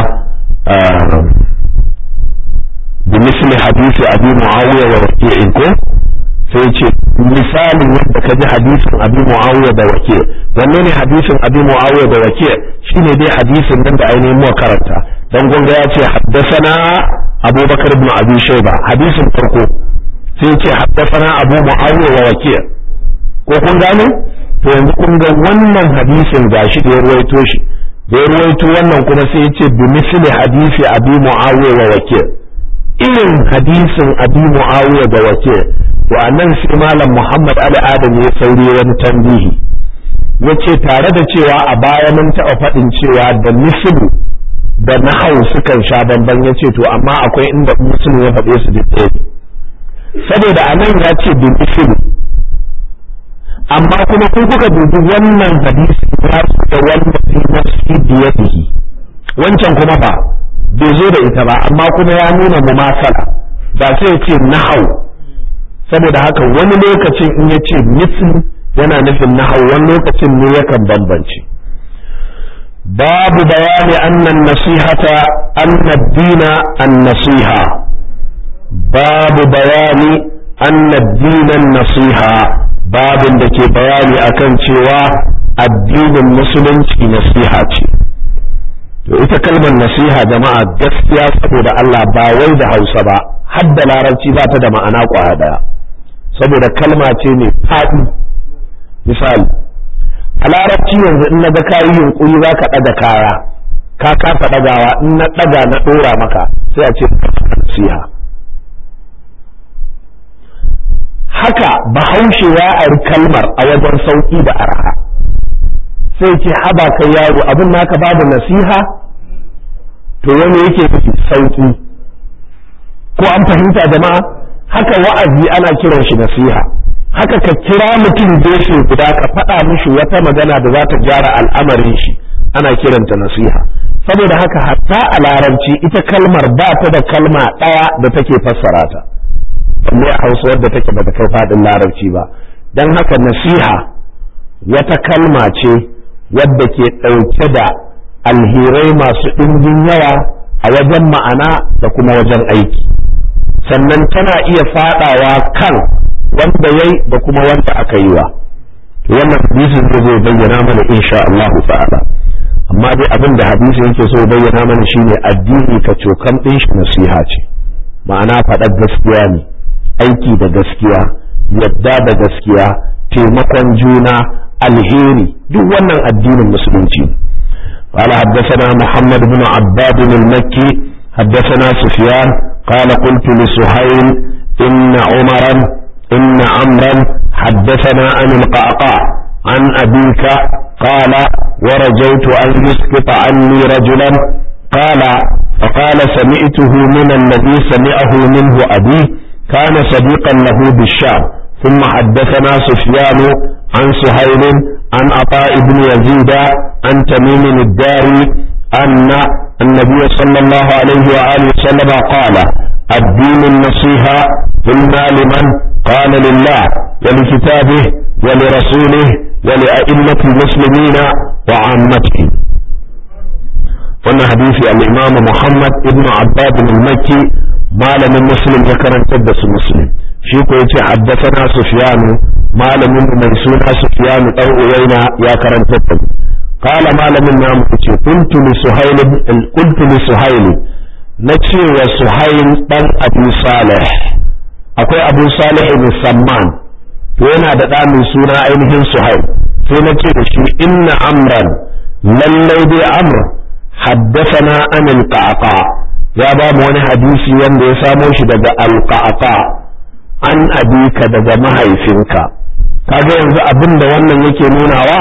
bi misli hadisi abi muawiya wa waqi'in ko sai ce misalin yadda ka ji hadisin abi muawiya da waqi' wanne ne hadisin abi muawiya da waqi' shine dai hadisin nan da ainihin mu karanta dan gonga ya ce haddathana abubakar ibn abi shayba hadisin farko sai ce haddathana abu muawiya wa waqi' ko kun gane to yanzu kun ga wannan hadisin gashi da ya ruwaito shi da ya ruwaito wannan kuma sai ya ce bi misli hadisi abi muawiya wa waqi' irin hadisin abi muawiya da waqi' to anan sai malam Muhammad Ali Adam ya sauri wani tambihi yace tare da cewa a baya mun taɓa faɗin cewa da mislu da nahau sukan sha bamban yace to amma akwai inda muslim ya faɗe su da ɗaya saboda anan ya ce bi mislu amma kuma kun kuka dubi wannan hadisi ya da wanda fi nafsi biyadihi wancan kuma ba bai zo da ita ba amma kuma ya nuna mumasala ba sai ya ce nahau saboda haka wani lokacin in ya ce misli yana nufin nahau wani lokacin ne yakan bambance babu bayani annan nasihata anna dina an-nasiha babu bayani anna dinan nasiha babin da ke bayani akan cewa addinin musulunci nasiha ce to ita kalmar nasiha jama'a gaskiya saboda Allah ba wai da Hausa ba har da Larabci ba ta da ma'ana kwaya daya saboda kalma ce mai faɗi misali a Larabci yanzu in naga kayi yunkuri za ka ɗaga kaya ka kafa ɗagawa in na ɗaga na ɗora maka sai a ce nasiha haka bahaushe ya ari kalmar a wajen sauƙi da arha sai ce haba kai yaro abin naka babu nasiha to wani yake nufi sauƙi ko an fahimta jama'a haka wa'azi ana kiran shi nasiha haka ka kira mutum gefe guda ka faɗa mishi wata magana da za ta gyara al'amarin shi ana kiranta nasiha saboda haka hatta a larabci ita kalmar ba ta da kalma ɗaya da take fassara ta balle a Hausa wadda take ba ta kai faɗin larabci ba dan haka nasiha wata kalma ce wadda ke ɗauke da alherai masu ɗimbin yawa a wajen ma'ana da kuma wajen aiki sannan tana iya faɗawa kan wanda yayi da kuma wanda aka yi wa wannan hadisin zai bayyana mana insha Allah ta'ala amma dai abin da hadisin yake so bayyana mana shine addini ka cokan ɗin shi nasiha ce ma'ana faɗar gaskiya ne aiki da gaskiya yadda da gaskiya taimakon juna alheri duk wannan addinin musulunci قال حدثنا محمد بن عباد المكي حدثنا سفيان قال قلت لسهيل إن عمرا إن عمرا حدثنا عن القعقاع عن أبيك قال ورجوت أن يسقط عني رجلا قال فقال سمعته من الذي سمعه منه أبي كان صديقا له بالشام ثم حدثنا سفيان عن سهيل عن عطاء بن يزيد عن تميم الداري أن النبي صلى الله عليه وآله وسلم قال الدين النصيحة قلنا لمن قال لله ولكتابه ولرسوله ولأئمة المسلمين وعامتهم. wannan hadisi al-Imam Muhammad ibn Abbad al-Makki malamin Muslim ya karantar da su Muslim shi ko yace haddathana Sufyan malamin mai suna Sufyan dan Uyayna ya karantar da mu qala malamin namu yace qultu li Suhayl nace wa Suhayl dan Abu Salih akwai Abu Salih ibn Samman to yana da da mai suna ainihin Suhayl sai nace da shi inna amran lallai dai amr حدثنا عن القعقاع يا باب wani hadisi wanda ya samo shi daga alqaqa an abika daga mahaifinka kaga yanzu abinda wannan yake nunawa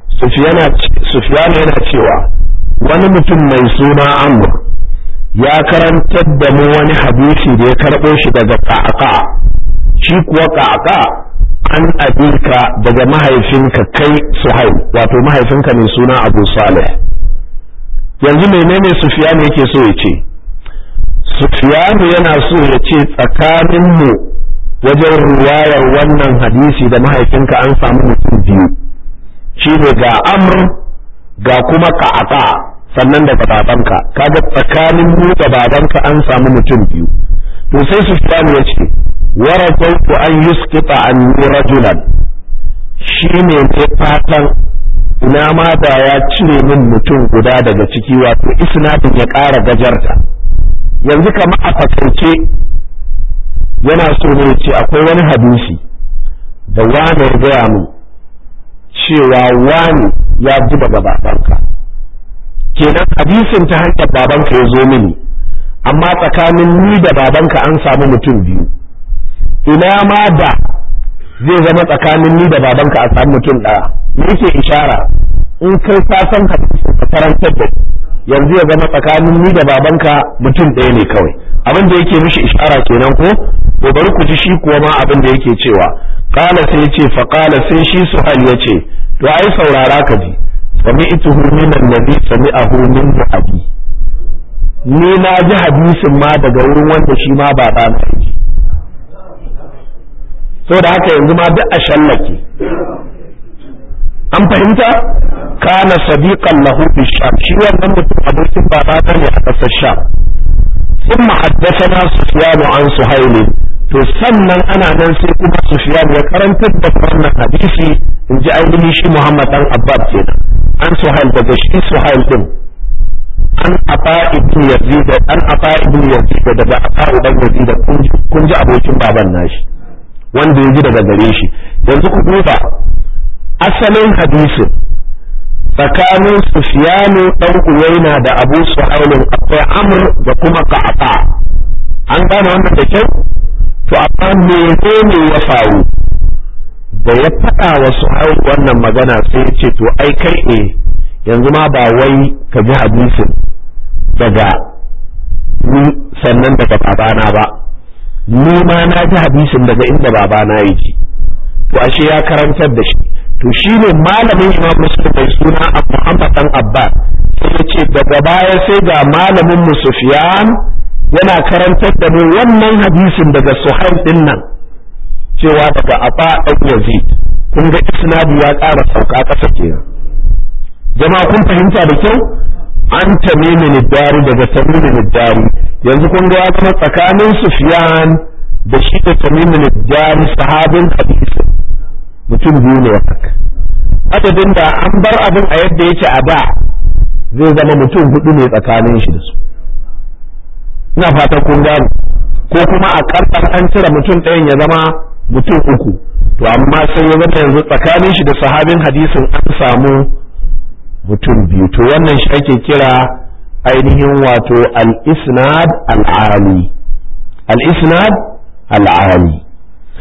Sufyan yana cewa wani mutum mai suna Amr ya karantar da mu wani hadisi da ya karbo shi daga qaqa shi kuwa qaqa an abika daga mahaifinka kai Suhail wato mahaifinka mai suna Abu Salih yanzu menene Sufyan yake so ya ce Sufyan yana so ya ce tsakaninmu wajen ruwayar wannan hadisi da mahaifinka an samu mutum biyu shi ne ga Amr ga kuma Qa'qa sannan daga babanka kaga tsakanin mu da babanka an samu mutum biyu to sai Sufyan ya ce warajautu an yusqita anni rajulan shine ne fatan ina ma da ya cire min mutum guda daga ciki wato isnadin ya ƙara gajarta yanzu kama a fakaice yana so ne ce akwai wani hadisi da wani ya gaya mu cewa wani ya ji daga babanka kenan hadisin ta hanyar babanka ya zo mini amma tsakanin ni da babanka an samu mutum biyu ina ma da zai zama tsakanin ni da babanka a samu mutum ɗaya me yake ishara in kai ka san hadisin ka karantar da yanzu ya zama tsakanin ni da babanka mutum ɗaya ne kawai abin da yake mishi ishara kenan ko to bari ku ji shi kuwa ma abin da yake cewa qala sai yace fa qala sai shi Suhail yace to ai saurara ka ji sami'tuhu min annabi sami'ahu min abi ni na ji hadisin ma daga wurin wanda shi ma ba da ji saboda haka yanzu ma duk a shallake an fahimta kana sadiqan lahu fi sham shi wannan mutum abokin babana ne a kasar sham ثم حدثنا سفيان عن سهيل to sannan ana nan sai kuma Sufyan ya karantar da wannan hadisi in ji ainihin shi Muhammad dan Abbas kenan an Suhail daga shi Suhail din an Ata ibn Yazid daga Ata ibn Yazid kun ji abokin baban nashi wanda ya ji daga gare shi yanzu ku duba asalin hadisin tsakanin Sufyanu dan Uyayna da Abu Suhail akwai Amr da kuma Qa'qa an gane wannan da kyau to amma menene ya faru da ya faɗa wa Suhail wannan magana sai ya ce to ai kai ne yanzu ma ba wai ka ji hadisin daga ni sannan daga babana ba ni ma na ji hadisin daga inda babana yake to ashe ya karantar da shi to shine malamin Imam Muslim mai suna Muhammad dan Abbas sai ya ce daga baya sai ga malamin mu Sufyan yana karantar da mu wannan hadisin daga Suhail din nan cewa daga Aba dan Yazid kun ga isnadi ya ƙara sauka ƙasa kenan jama'a kun fahimta da kyau an Tamimin ad-Dari daga Tamimin ad-Dari yanzu kun ga ya zama tsakanin Sufyan da shi da Tamimin ad-Dari sahabin hadisin mutum biyu ne haka adadin da an bar abin a yadda yake a da zai zama mutum hudu ne tsakanin shi da su ina fatan kun gane ko kuma a karɓar an cire mutum ɗayan ya zama mutum uku to amma sai ya zama yanzu tsakanin shi da sahabin hadisin an samu mutum biyu to wannan shi ake kira ainihin wato al-isnad al-ali al-isnad al-ali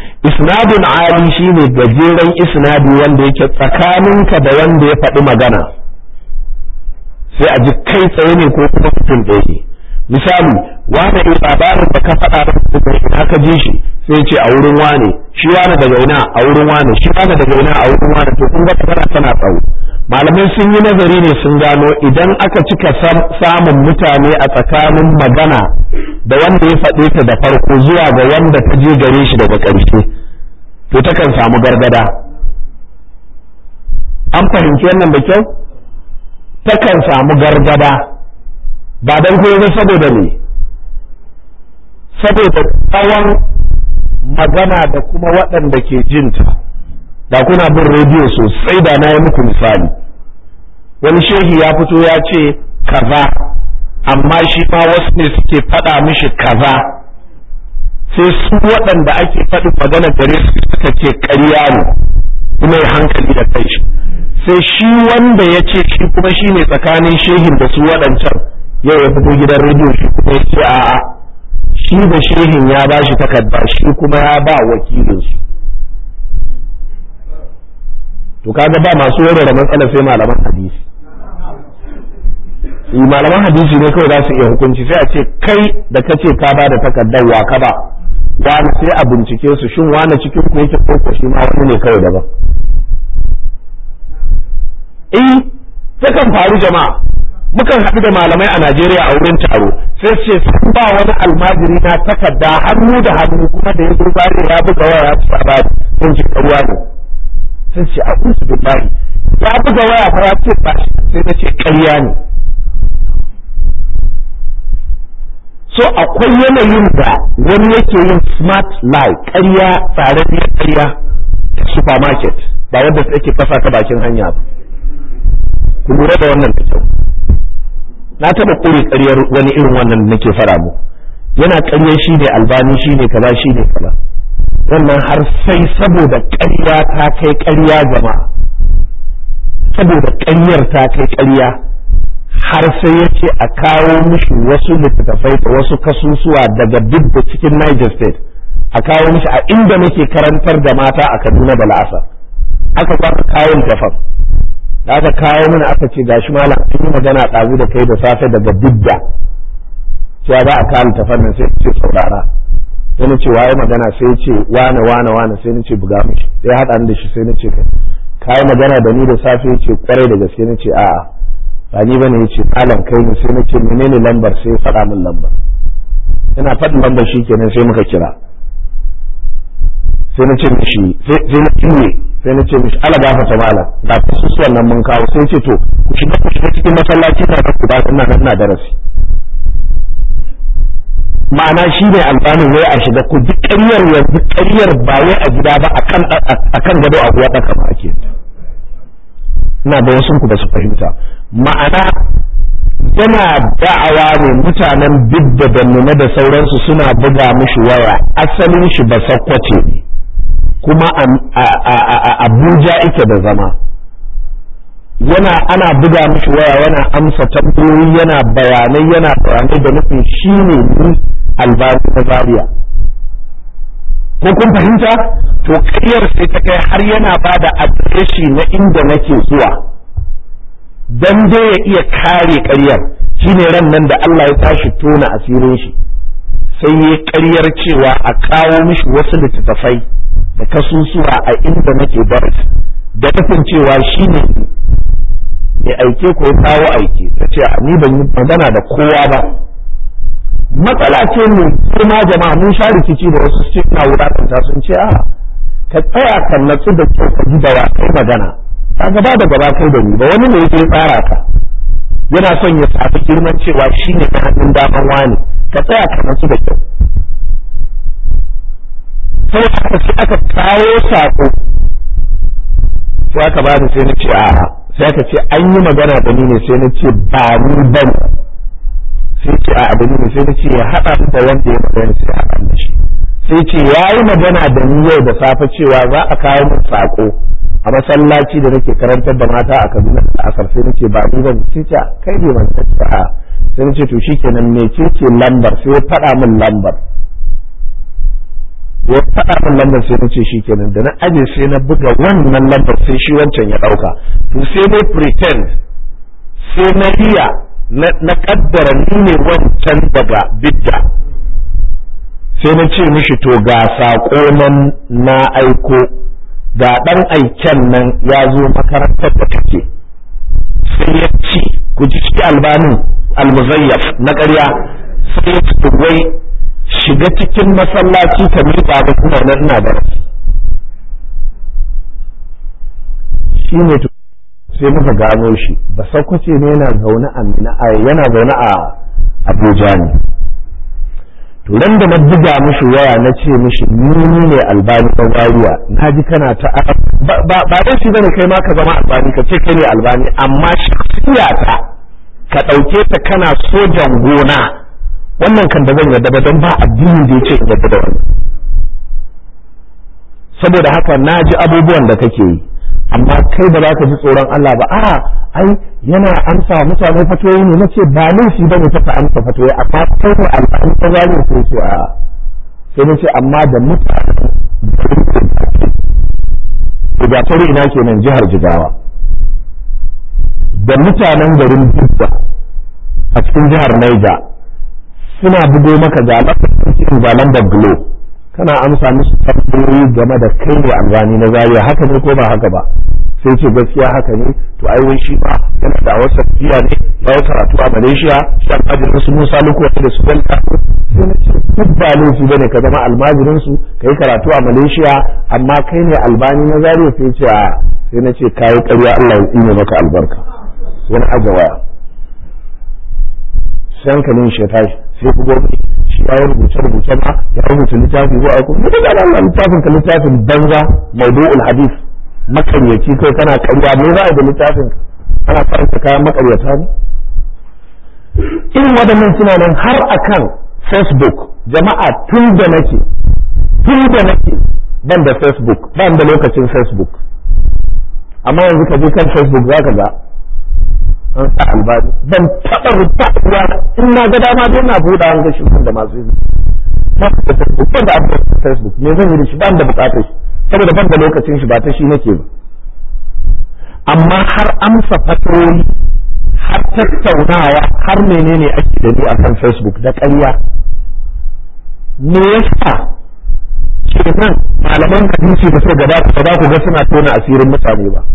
isnadun ali shine gajeren isnadi wanda yake tsakaninka da wanda ya faɗi magana sai a ji kai tsaye ne ko kuma mutum ɗaya ne. Misali, wane ne labarin da ka faɗa da ina ka ji shi sai ce a wurin wane, shi wane daga ina a wurin wane, shi wane daga ina a wurin wane, to kun ga tana tsawo. Malamai sun yi nazari ne sun gano idan aka cika samun mutane a tsakanin magana da wanda ya faɗe ta da farko zuwa ga wanda ta je gare shi daga ƙarshe to takan samu gargada. An fahimci wannan da kyau? Takan samu gargada ba don koyo saboda ne, saboda tsawon magana da kuma waɗanda ke jinta. Da kuna bin rediyo sosai da na yi muku misali, wani shehi ya fito ya ce kaza amma shi ma wasu ne suke faɗa mishi kaza, sai su waɗanda ake faɗin magana gare su suka ce ƙarya ne kuma ya hankali da kai shi, sai shi wanda ya ce shi kuma shi ne tsakanin shehin da su waɗancan yau ya fito gidan rediyo shi kuma ya ce a'a shi da shehin ya ba shi takarda shi kuma ya ba wakilinsu. To kaga ba masu warware matsalar sai malaman hadisi. Malaman hadisi ne kawai za su iya hukunci, sai a ce kai da kace ka ba da takardar wa ka ba, wani sai a bincike su shin wani cikin ku yake ko shi ma wani ne kawai daban. Takan faru jama'a, mukan haɗu da malamai a Najeriya a wurin taro sai ce sun ba wani almajiri na takarda hannu da hannu kuma da ya zo bare ya buga waya su ba sun ci ƙarya ne. Sun ce a kusa billahi ya buga waya fara ce ba sai na ce ƙarya ne. So akwai yanayin da wani yake yin smart lie, ƙarya tsararriyar ƙarya supermarket ba wanda take kasa ta bakin hanya ba. Ku lura da wannan da kyau. Na taɓa ƙure ƙaryar wani irin wannan da nake fara mu, yana ƙarya shi ne albani shi ne kaza shi ne kaza. Wannan har sai saboda ƙarya ta kai ƙarya jama'a, saboda ƙaryar ta kai ƙarya har sai yake a kawo mishi wasu littattafai da wasu kasusuwa daga duk da cikin Niger State a kawo mishi a inda nake karantar da mata a Kaduna da La'asar. Aka kwaka kawo littattafan da aka kawo mana aka ce gashi malam an yi magana ɗazu da kai da safe daga Bidda cewa za a kawo littattafan nan sai ce saurara. Sai na ce waye magana sai ce wane sai na ce buga mishi sai haɗa da shi sai na ce kai magana da ni da safe ce kwarai da gaske na ce a'a ba ni bane yace malam kai ne sai na ce menene lambar sai faɗa min lambar. Yana faɗin lambar shi kenan sai muka kira sai na ce mishi sai na kiwe sai na ce mishi ala gafarta malam ga kasusuwan nan mun kawo sai ce to ku shiga cikin masallaci da ku ba ina darasi. Ma'ana shi ne albanin wai a shiga ku duk ƙaryar yanzu ƙaryar ba wai a gida ba akan gado a kuwa ɗaka ma ake. Ina da wasu ku ba su fahimta. Ma'ana yana da'awa ne mutanen Bidda da Nuna da sauransu suna buga mishi waya, asalin shi ba Sakkwace ne kuma a Abuja ike da zama. Ana buga mishi waya yana amsa tambayoyi yana bayanai da nufin shi ne albani na Zaria. Ko kun fahimta? To ƙaryar sai ta kai har yana ba da adireshi na inda nake zuwa dan dai ya iya kare ƙaryar. Shine ran nan da Allah ya tashi tona asirin shi sai ya ƙaryar cewa a kawo mishi wasu littattafai da kasusuwa a inda nake darasi da nufin cewa shine ya aike ko ya kawo aike. Ta ce ni ban yi magana da kowa ba. Matsala ce ne kuma jama'a mun sha rikici da wasu su na wuratanta sun ce a ka tsaya kan natsu da kyau ka ji da wa kai magana ka gaba da gaba kai da ni ba wani ne yake tsara ka yana son ya sami girman cewa shi ne ta hannun daman wani ka tsaya kan natsu da kyau. Sai aka kawo sako sai aka bani sai na ce a'a sai aka ce an yi magana da ni ne sai na ce ba ni ban sai ce a abin ne sai na ce ya haɗa da wanda ya magana sai haɗa da shi sai ce ya yi magana da ni yau da safe cewa za a kawo min sako a masallaci da nake karantar da mata a Kaduna da Asar sai nake ba ni ban sai ce kai ne ban ta a sai nace to shikenan me ce lambar sai ya faɗa min lambar ya faɗa min lambar sai na ce shikenan da na aje sai na buga wannan lambar sai shi wancan ya ɗauka to sai dai pretend sai na riya na kaddara ni ne wancan daga bidda sai na ce mishi to ga saƙo nan na aiko ga ɗan aiken nan ya zo makarantar da kake sai ya ci ku ji ciki albanin almuzayyaf na ƙarya sai ya ci wai shiga cikin masallaci ka miƙa da kuma nan ina da shi ne sai muka gano shi ba sakwace ne yana zaune a Abuja ne to dan da na buga mishi waya na ce mishi ni ne Albani ɗan Zaria na ji kana ta ba dai shi bane kai ma ka zama Albani ka ce kai ne Albani amma shakhsiyata ka ɗauke ta kana sojan gona wannan kan da zan yarda ba don ba addinin da yace in yarda da wannan saboda haka na ji abubuwan da kake yi amma kai ba za ka ji tsoron Allah ba a ai yana amsa mutane fatoyi ne nace ba ne shi bane ta amsa fatoyi amma kai ne Albani ta zani sai ce a sai nace amma da mutane da tare ina kenan jihar Jigawa da mutanen garin Dubba a cikin jihar Niger suna bugo maka ga lambar Glo kana amsa musu tambayoyi game da kai ne Albani na Zaria haka ne ko ba haka ba sai ce gaskiya haka ne to ai wai shi ba yana da wasu tafiya ne ya yi karatu a Malaysia shi almajirin su Musa Luku wata da su Belka sai na ce duk ba laifi bane ka zama almajirin su ka yi karatu a Malaysia amma kai ne Albani na Zaria sai ce a sai na ce kayi ƙarya Allah ya tsine maka albarka sai na aje waya sai hankalin shi ya tashi sai ku gobe shi ya rubuce ma ya rubuta littafi ko aiko ne da Allah littafin ka littafin banza mawdu'ul hadith makaryaci kai kana ƙarya ne za a da littafin ka kana karanta kayan makaryata ne irin waɗannan suna nan har akan Facebook jama'a tun da nake ban da Facebook ban da lokacin Facebook amma yanzu ka je kan Facebook zaka ga an sa Albani ban taɓa rubuta in na ga dama don na buɗe an ga shi da masu yi ban da Facebook me zan yi da shi ban da bukatar shi saboda ban da lokacin shi ba ta shi nake ba amma har amsa fatoyi har tattaunawa har menene ake da ni akan Facebook da ƙarya me yasa kenan malaman hadisi da suka gabata ba za ku ga suna tona asirin mutane ba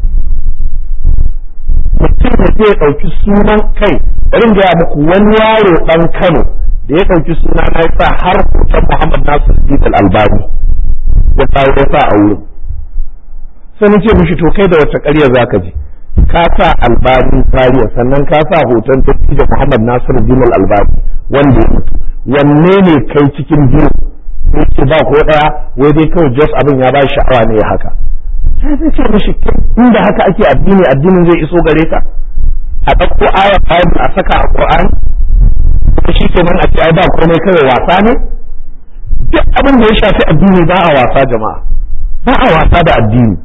mutum da zai ɗauki sunan kai bari ga muku wani yaro ɗan Kano da ya ɗauki suna na yasa har hoton Muhammad Nasir Al Albani ya kawo ya sa a wurin sai na ce mishi to kai da wata ƙarya zaka ji ka sa Albani Zaria sannan ka sa hoton tafi da Muhammad Nasir Al Albani wanda ya mutu wanne ne kai cikin biyu sai ce ba ko ɗaya wai dai kawai just abin ya ba sha'awa ne ya haka sai zai ce mishi inda haka ake addinin zai iso gare ka a ɗauko aya Bible a saka a Qur'ani ko shi kenan a ce ai ba komai kawai wasa ne duk abin da ya shafi addini ba a wasa jama'a ba a wasa da addini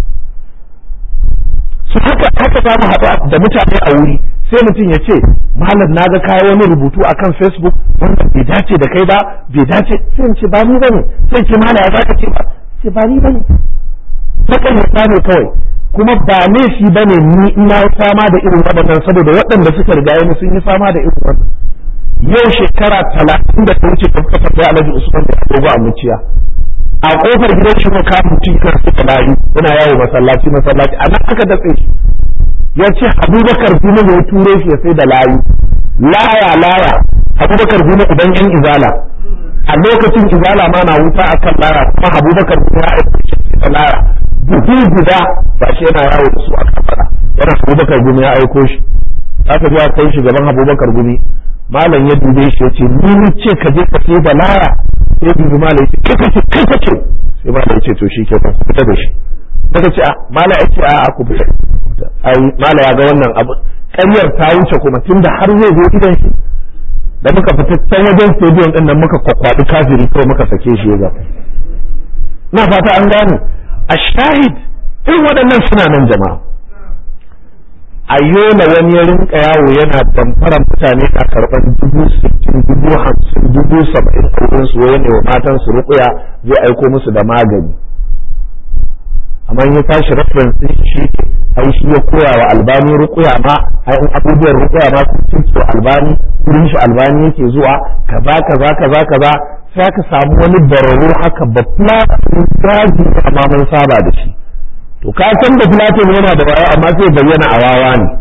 su haka za mu haɗu da mutane a wuri sai mutum ya ce malam na ga kayi wani rubutu akan Facebook wanda bai dace da kai ba bai dace sai in ce ba ni bane sai ce malam ya zaka ce ba ce ba ni bane sakan ya ne kawai kuma ba ne shi bane ni ina fama da irin waɗannan saboda waɗanda suka riga ni sun yi fama da irin wannan yau shekara 30 da ta wuce ta kafa da Alhaji Usman da Dogo a Muciya a kofar gidan shi ko kamun cikin suka layu yana yawo masallaci a nan aka datse shi ya ce Abubakar Gumi ne ya ture shi ya sai da laya Abubakar Gumi uban yan izala a lokacin izala ma na wuta akan laya kuma Abubakar Gumi ya aika shi da laya buhu guda ba shi yana yawo da su a kafara yana Abubakar Gumi ya aiko shi aka ji kai shi gaban Abubakar Gumi malam ya dube shi ya ce ni ce ka je ka sai da laya sai dubi malam ya ce kai kace sai malam ya ce to shi ke ka fita da shi daga ce a malam ya ce a ku fita ai malam ya ga wannan abu ƙaryar ta wuce kuma tunda har zai zo idan shi da muka fita can wajen stadium din nan muka kwakwabi kafiri ko muka sake shi ya na fata an gane a shahid irin waɗannan suna nan jama'a a Yola wani ya rinka yawo yana damfaran mutane a karɓar 60,000, 50,000, 70,000 a wurin su ne wa matan su ruƙuya zai aiko musu da magani. Amma in ya tashi reference shi ai shi ya koya wa Albani ruƙuya ma ai abubuwan ruƙuya ma sun ce Albani wurin shi Albani yake zuwa kaza sai aka samu wani bararo haka babba daji amma mun saba da shi. To ka san da Platon yana da wayo amma sai bayyana a wawa ne.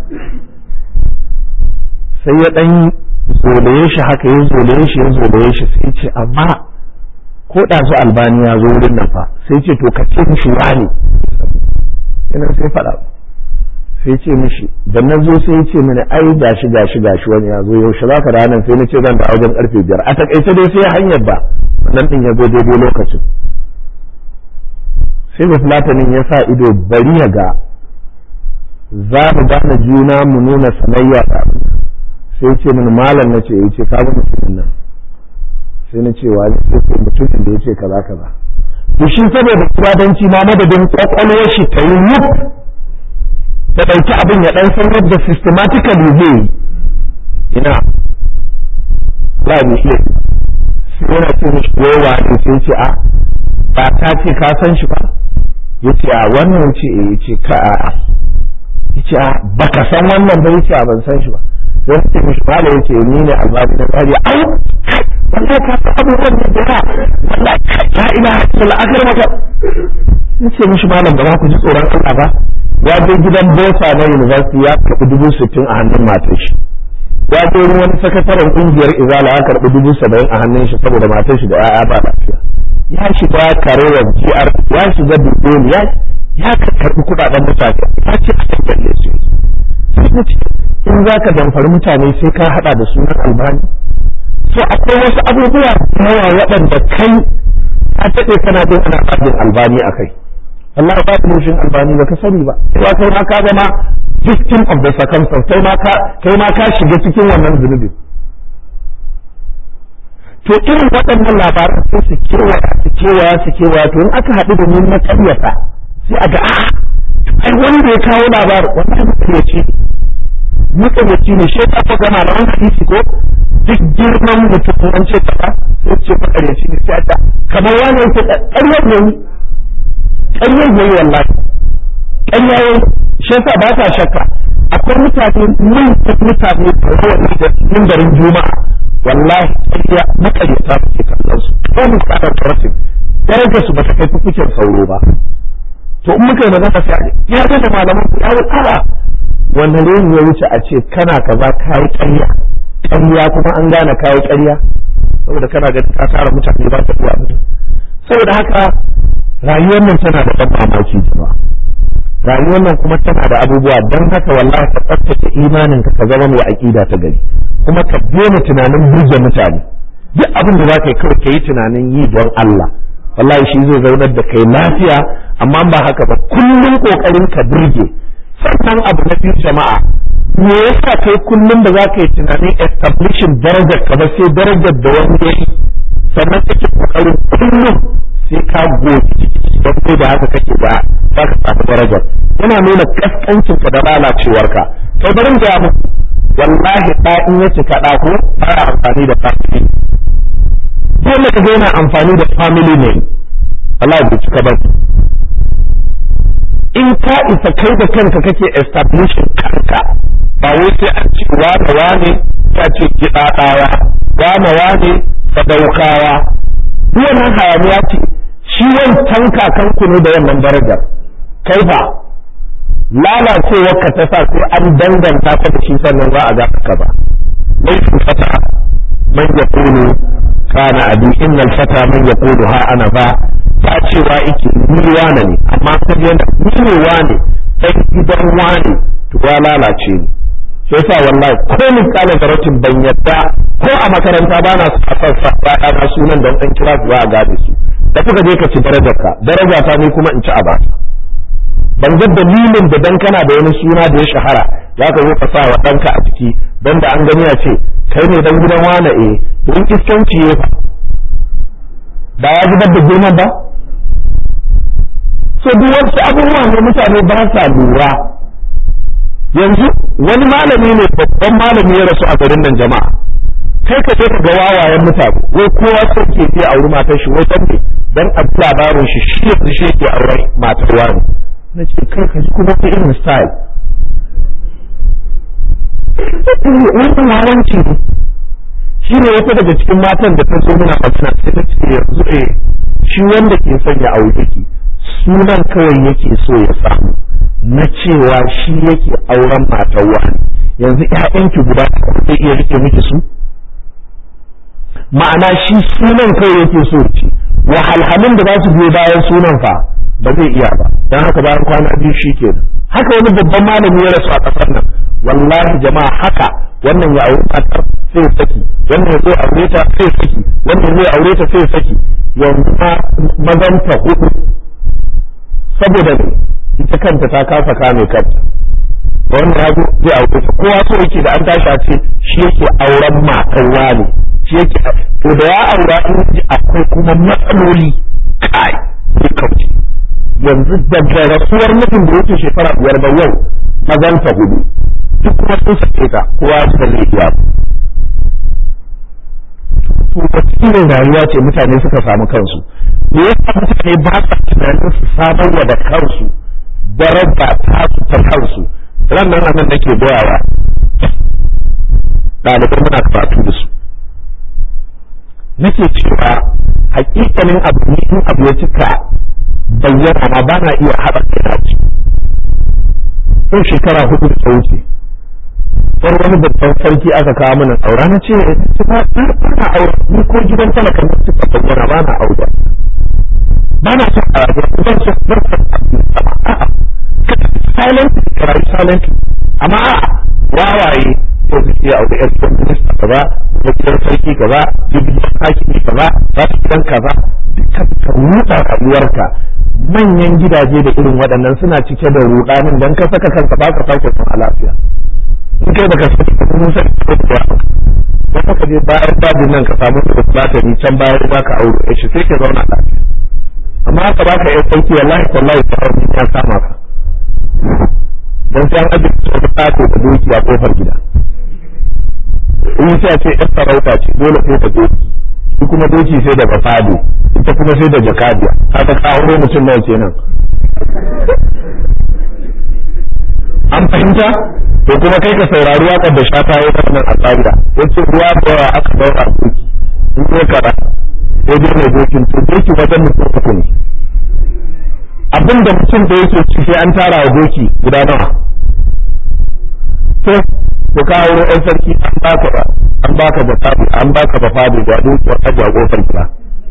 Sai ya dan zolaye shi haka ya zolaye shi sai ce amma ko da su Albani ya zo wurin nan fa sai ce to ka ce mishi wani. Ina sai faɗa sai ce mishi da na zo sai ce mini ai gashi wani ya zo yaushe za ka ranar sai na ce zan da wajen karfe 5 a takaice dai sai hanyar ba wannan din ya zo daidai lokacin. Sai Bafulatanin ya sa ido bari ya ga za mu gane juna mu nuna sanayya da sai ce mini malam na ce ya ce ka ga mutumin nan sai na ce wani sai ce mutumin da ya ce kaza to shi saboda turadanci ma madadin kwakwalwar shi ta yi wuf ta ɗauki abin ya ɗan san yadda systematically zai yi ina ba ni iya sai yana ce mishi yawa ne sai ce a ba ta ce ka san shi ba ya ce a wannan ce ya ce ka a ya ce a baka san wannan ba ya ce a ban san shi ba sai ce mishi ba da ya ce ni ne Albani na tsari au wallahi ka san abubuwan da ya wallahi la ilaha illallah akar maka ya ce mishi malam ba za ku ji tsoron Allah ba ya je gidan bosa na university ya karɓi 60,000 a hannun matar shi ya je wani sakataren ƙungiyar izala ya karɓi 70,000 a hannun shi saboda matar shi da ya'ya ba lafiya ya shiga karewar GR ya shiga dubbe ya karɓi kuɗaɗen mutane ya ce a kan gyalle su in za ka damfari mutane sai ka haɗa da sunan Albani so akwai wasu abubuwa yawa waɗanda kai a taɗe kana jin ana fadin Albani a kai Allah ba ta mushin Albani ba ka sani ba cewa kai ma ka zama victim of the circumstance kai ma ka shiga cikin wannan zunubin. To irin waɗannan labaran sai su kewaya to in aka haɗu da ni na ƙaryata sai a ga ai wanda ya kawo labarin wannan mutum ne shi ta faɗa na wani hadisi ko duk girman mutum an ce ta sai ce makaryaci ne sai ta kamar wani yake ƙaryar ne wallahi ƙarya yayi shi yasa ba ta shakka akwai mutane da wani da mimbarin juma'a wallahi ƙarya makaryata suke kallon su ko mu kada tarafin darajar su bata kai fukukin sauro ba to in muka yi magana sai ya ga da malaman ku ya wuce wannan ne ya wuce a ce kana kaza kai ƙarya kuma an gane kai ƙarya saboda kana ga ka tara mutane ba ta zuwa mutum saboda haka rayuwar nan tana da ban mamaki jama'a rayuwar nan kuma tana da abubuwa don haka wallahi ka tsaftace imanin ka zama mai aqida ta gari kuma ka daina tunanin burge mutane duk abin da zaka yi kawai ka yi tunanin yi don Allah wallahi shi zai zaunar da kai lafiya amma ba haka ba kullum kokarin ka burge sannan abu na biyu jama'a me yasa kai kullum da zaka yi tunanin establishing darajar ka ba sai darajar da wani yayi sannan kake kokarin kullum sai ka goge don da haka kake da za ka samu darajar yana nuna kaskancin ka da lalacewar ka kai barin ga mu wallahi da in ya cika da ko ba amfani da family dole ka yana amfani da family ne Allah ya cika ba in ka isa kai da kanka kake establishing kanka ba wai sai an ci wane ta ce gidadawa wane sadaukawa wannan hayaniya ce shi wancan kakanku ne da wannan darajar kai ba lalacewar ka ta sa sai an danganta ka da shi sannan za a ga ka ba laifin fata man yaqulu kana abi innal fata man yaqulu ha ana ba ta cewa yake ni wane ne amma sai yana ni ne wane dan gidan wane to ya lalace ni sai sa wallahi ko min kana garatin ban yadda ko a makaranta ba na sa na sunan da dan kira zuwa a gane su da kuka je ka ci daraja ta ni kuma in ci a ba ban ga dalilin da dan kana da wani suna da ya shahara za ka zo ka sa wa ɗanka a ciki dan da an gani a ce kai ne dan gidan wane don iskanci ya ba ya zubar da girman ba so duk wasu abubuwa ne mutane ba sa lura yanzu wani malami ne babban malami ya rasu a garin nan jama'a kai ka je ka ga wawayen mutane wai kowa so ke je auri matar shi wai dan a labarin shi yanzu shi yake auren matar wani na ce kai ka ji kuma ta irin style wannan wawanci ne shi ne wata daga cikin matan da ta zo muna magana sai ta ce yanzu shi wanda ke son ya aure ki sunan kawai yake so ya samu na cewa shi yake auren matar wani yanzu ƴaƴanki guda zai iya rike miki su ma'ana shi sunan kawai yake so ce wahalhalun da za su biyo bayan sunan fa ba zai iya ba don haka bayan kwana biyu shi kenan haka wani babban malami ya rasu a ƙasar nan wallahi jama'a haka wannan ya aure ta sai saki wannan ya zo aure ta sai saki wannan zai aure ta sai saki yanzu ma mazanta hudu saboda ita kanta ta kasa kame kanta wannan ya zo zai aure ta kowa so yake da an tashi a ce shi yake auren matan wani shi yake to da ya aura in ji akwai kuma matsaloli kai sai kauce yanzu daga rasuwar mutum da yake shekara 5 da yau mazanta hudu duk kuma sun sake ta kowa su da zai iya to wata irin rayuwa ce mutane suka samu kansu me yasa mutane ba sa tunanin su samarwa da kansu daraja ta su ta kansu ran nan nake bayawa ɗalibai muna karatu da su nake cewa hakikanin abu ne in abu ya cika bayyana ma ba na iya haɗa kai in shekara 4 da ta wuce wani babban sarki aka kawo mana aura na ce ba na aure ni ko gidan talaka ne suka bayyana ba na aure ba na son a rayuwa ban so a'a silent karai silent amma a'a wawaye ko su ce aure yan gidan minista kaza ko gidan sarki kaza ko gidan hakimi kaza za su gidan kaza dukkan ka ruɗa rayuwarka manyan gidaje da irin waɗannan suna cike da ruɗanin dan ka saka kanka ba ka sauke sun a lafiya in kai baka saka kun sai ko kuwa ko ka je bayan babin nan ka samu da batani can bayan za ka aure shi sai ka zauna lafiya amma haka ba ka yi sauki wallahi wallahi ta hawo ya sama ka dan sai an aje su da tato da doki a kofar gida in sai ce ɗan sarauta ce dole sai ta doki shi kuma doki sai da bafado ita kuma sai da jakadiya haka ka aure mutum nawa kenan an fahimta to kuma kai ka saurari waƙar da shata ya ta nan a tsariya yace ruwa da yawa aka daura doki in ko kada ko dai mai dokin to doki wajen mutum uku ne abin da mutum da yake ci sai an tara wa doki guda nawa to ka aure ɗan sarki an baka da fadi an baka da fadi da doki wata jago farkila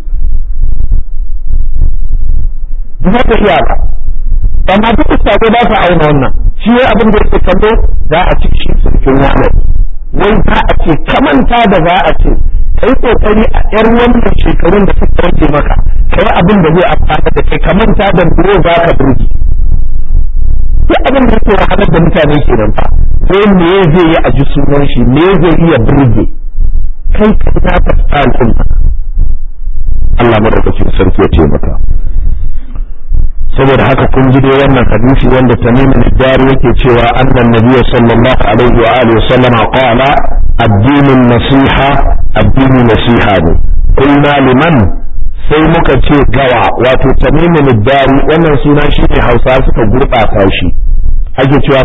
ba ta iya ba amma duk ustago ba ta auna wannan shi ne abin da yake kallo za a ci shi cikin wani wai za a ce kamanta da za a ce kai kokari a yar wannan shekarun da suka rage maka kai abin da zai amfana da kai kamanta da duro za ka burge duk abin da yake wahalar da mutane kenan fa sai me zai yi a ji sunan shi me zai iya burge kai ka ta tsarin Allah madaukakin sarki ya taimaka saboda haka kun ji dai wannan hadisi wanda Tamim al-Dari yake cewa annan nabiyyu sallallahu alaihi wa alihi wasallam qala ad-din an-nasiha ad-din nasiha ne qulna liman sai muka ce gawa wato Tamim al-Dari wannan suna shi ne Hausa suka gurbata shi ake cewa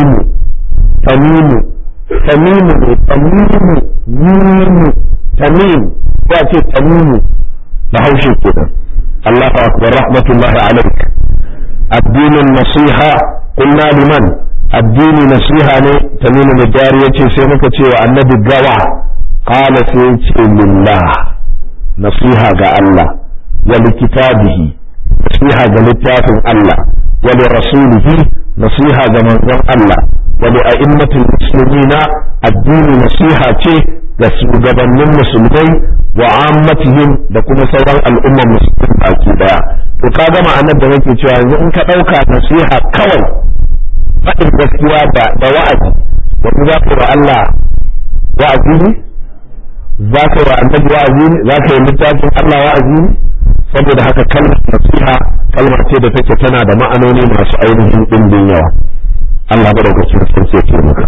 Tamim ya ce Tamim Bahaushe kenan Allahu akbar rahmatullahi alaik الدين النصيحة قلنا لمن الدين نصيحة تميم الداري يتي سيمك تي النبي الجوع قال سيتي لله نصيحة جاء الله ولكتابه نصيحة جلتاف الله ولرسوله نصيحة جمنزل الله ولأئمة المسلمين الدين نصيحة جبن المسلمين وعامتهم لكم سورا الأمة المسلمين أكيدا to ka gama annabi da nake cewa yanzu in ka dauka nasiha kawai faɗin gaskiya da wa'azi wanda za ka wa Allah wa'azi ne za ka wa annabi wa'azi ne za ka yi littafin Allah wa'azi ne saboda haka kalmar nasiha kalmar ce da take tana da ma'anoni masu ainihin ɗimbin yawa Allah madaukakin sarki ya taimaka.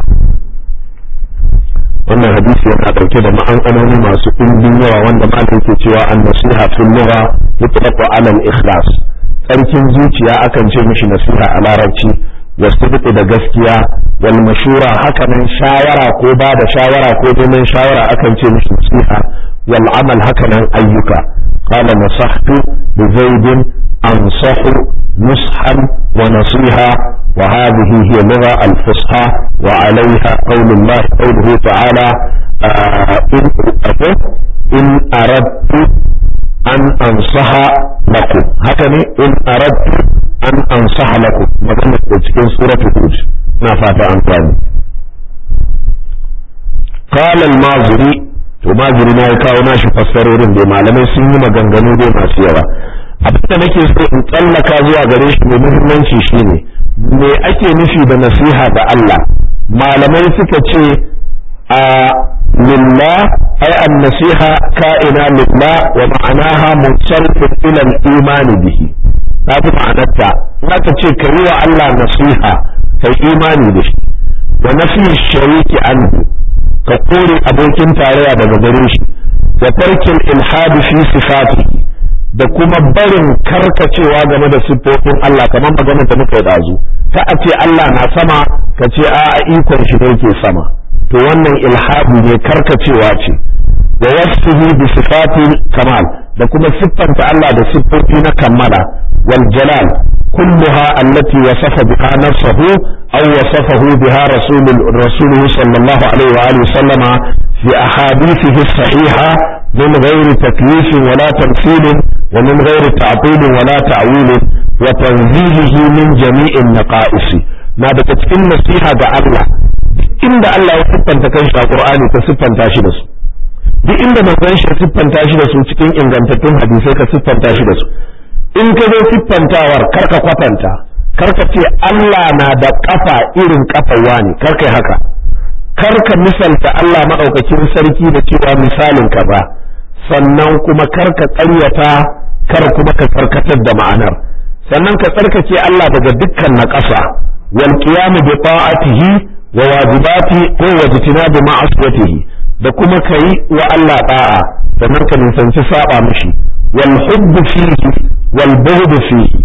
wannan hadisi yana dauke da ma'anoni masu ɗimbin yawa wanda malam ke cewa an-nasiha fil lugha yutlaqu ala al-ikhlas. Tsarkin zuciya akan ce mishi nasiha a larabci, wasu da gaskiya, wal mashura hakanan shawara ko ba da shawara ko neman shawara akan ce mishi nasiha, wal amal hakanan ayyuka. qala nasahtu bi zaidin ansahu nushan wa nasiha وهذه هي اللغة الفصحى وعليها قول الله قوله تعالى إن أردت أن أنصح لكم هكذا إن أردت أن أنصح لكم مثلا تكون سورة هود ما فات عن ثاني. قال المازري ومازري ما يكاونا شو فسرورين دي معلمين سنين مغنغنو دي ما سيوا abinda nake so in tsallaka zuwa gare shi mai muhimmanci shine me ake nufi da nasiha ga Allah. Malamai suka ce a lillah ay an-nasiha ka'ina lillah wa ma'anaha munsarifun ila al-iman bihi. Kaji ma'anarta zaka ce kai wa Allah nasiha kai imani da shi, wa nafi shariki anhu ka kore abokin tarayya daga gare shi, wa tarkil ilhad fi sifatihi da kuma barin karkacewa game da siffofin Allah kamar magana da muka yi dazu. Ka a ce Allah na sama ka ce a ikon shi ne yake sama, to wannan ilhadi ne, karkacewa ce. wa wasfihi bi sifatil kamal da kuma siffanta Allah da siffofi na kammala, wal jalal kulluha allati wasafa biha nafsuhu aw wasafahu biha rasuluhu sallallahu alaihi wa alihi sallama fi ahadithihi as-sahiha min ghairi takyif wala tamthil ومن غير تعطيل ولا تعويل وتنزيهه من جميع النقائص. ما بتتكلم نصيحة الله إن الله يسبن تكنش القرآن تسبن تاشدس دي إن من غير سبن تاشدس وتكين إن جنتكم حديثي كسبن تاشدس إن كذا سبن تاور كرك قطنتا كرك تي الله نادا قفا إرن قفا واني كرك هكا كرك مثل الله ما أوكتين سركي بكي مثال كذا sannan kuma karka ƙaryata kar kuma ka karkatar da ma'anar, sannan ka tsarkake Allah daga dukkan naƙasa, wal qiyamu bi ta'atihi wa wajibati ko wajtinabi ma'asiyatihi da kuma kai wa Allah da'a sannan ka nisanci saba mishi, wal hubbu fihi wal bughd fihi.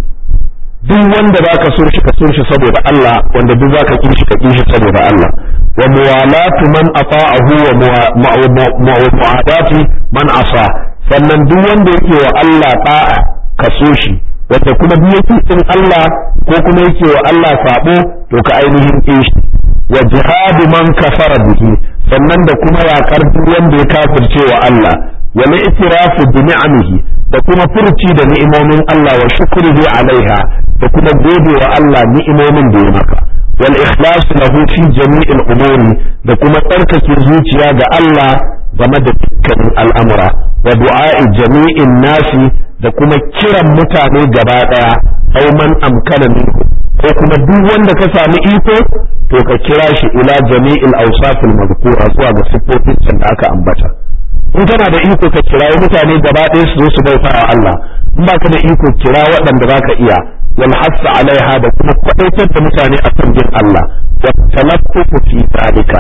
Duk wanda baka so shi ka so shi saboda Allah, wanda duk zaka ki shi ka ki shi saboda Allah. wa muwalatu man ata'ahu wa mu'adati man asa, sannan duk wanda yake wa Allah da'a ka so shi, wanda kuma duk yake in Allah ko kuma yake wa Allah sabo to ka ainihin ki shi. wa jihadu man kafara bihi, sannan da kuma yaƙar duk wanda ya kafirce wa Allah, wa li'tirafu bi ni'amihi da kuma furci da ni'imomin Allah wa shukrihi alaiha da kuma gode wa Allah ni'imomin da ya maka, wal ikhlas lahu fi jami'il umuri da kuma tsarkake zuciya ga Allah game da dukkanin al'amura, wa du'a'i jami'in nasi da kuma kiran mutane gaba daya aw man amkana minhu ko kuma duk wanda ka sami iko to ka kira shi ila jami'il awsafil mazkura zuwa ga siffofin da aka ambata. in kana da iko ka kirayi mutane gaba ɗaya su zo su bauta wa Allah, in ba ka da iko kira waɗanda za ka iya, wal hassa alaiha da kuma kwaɗaitar da mutane a kan bin Allah, wa talaffufu fi zalika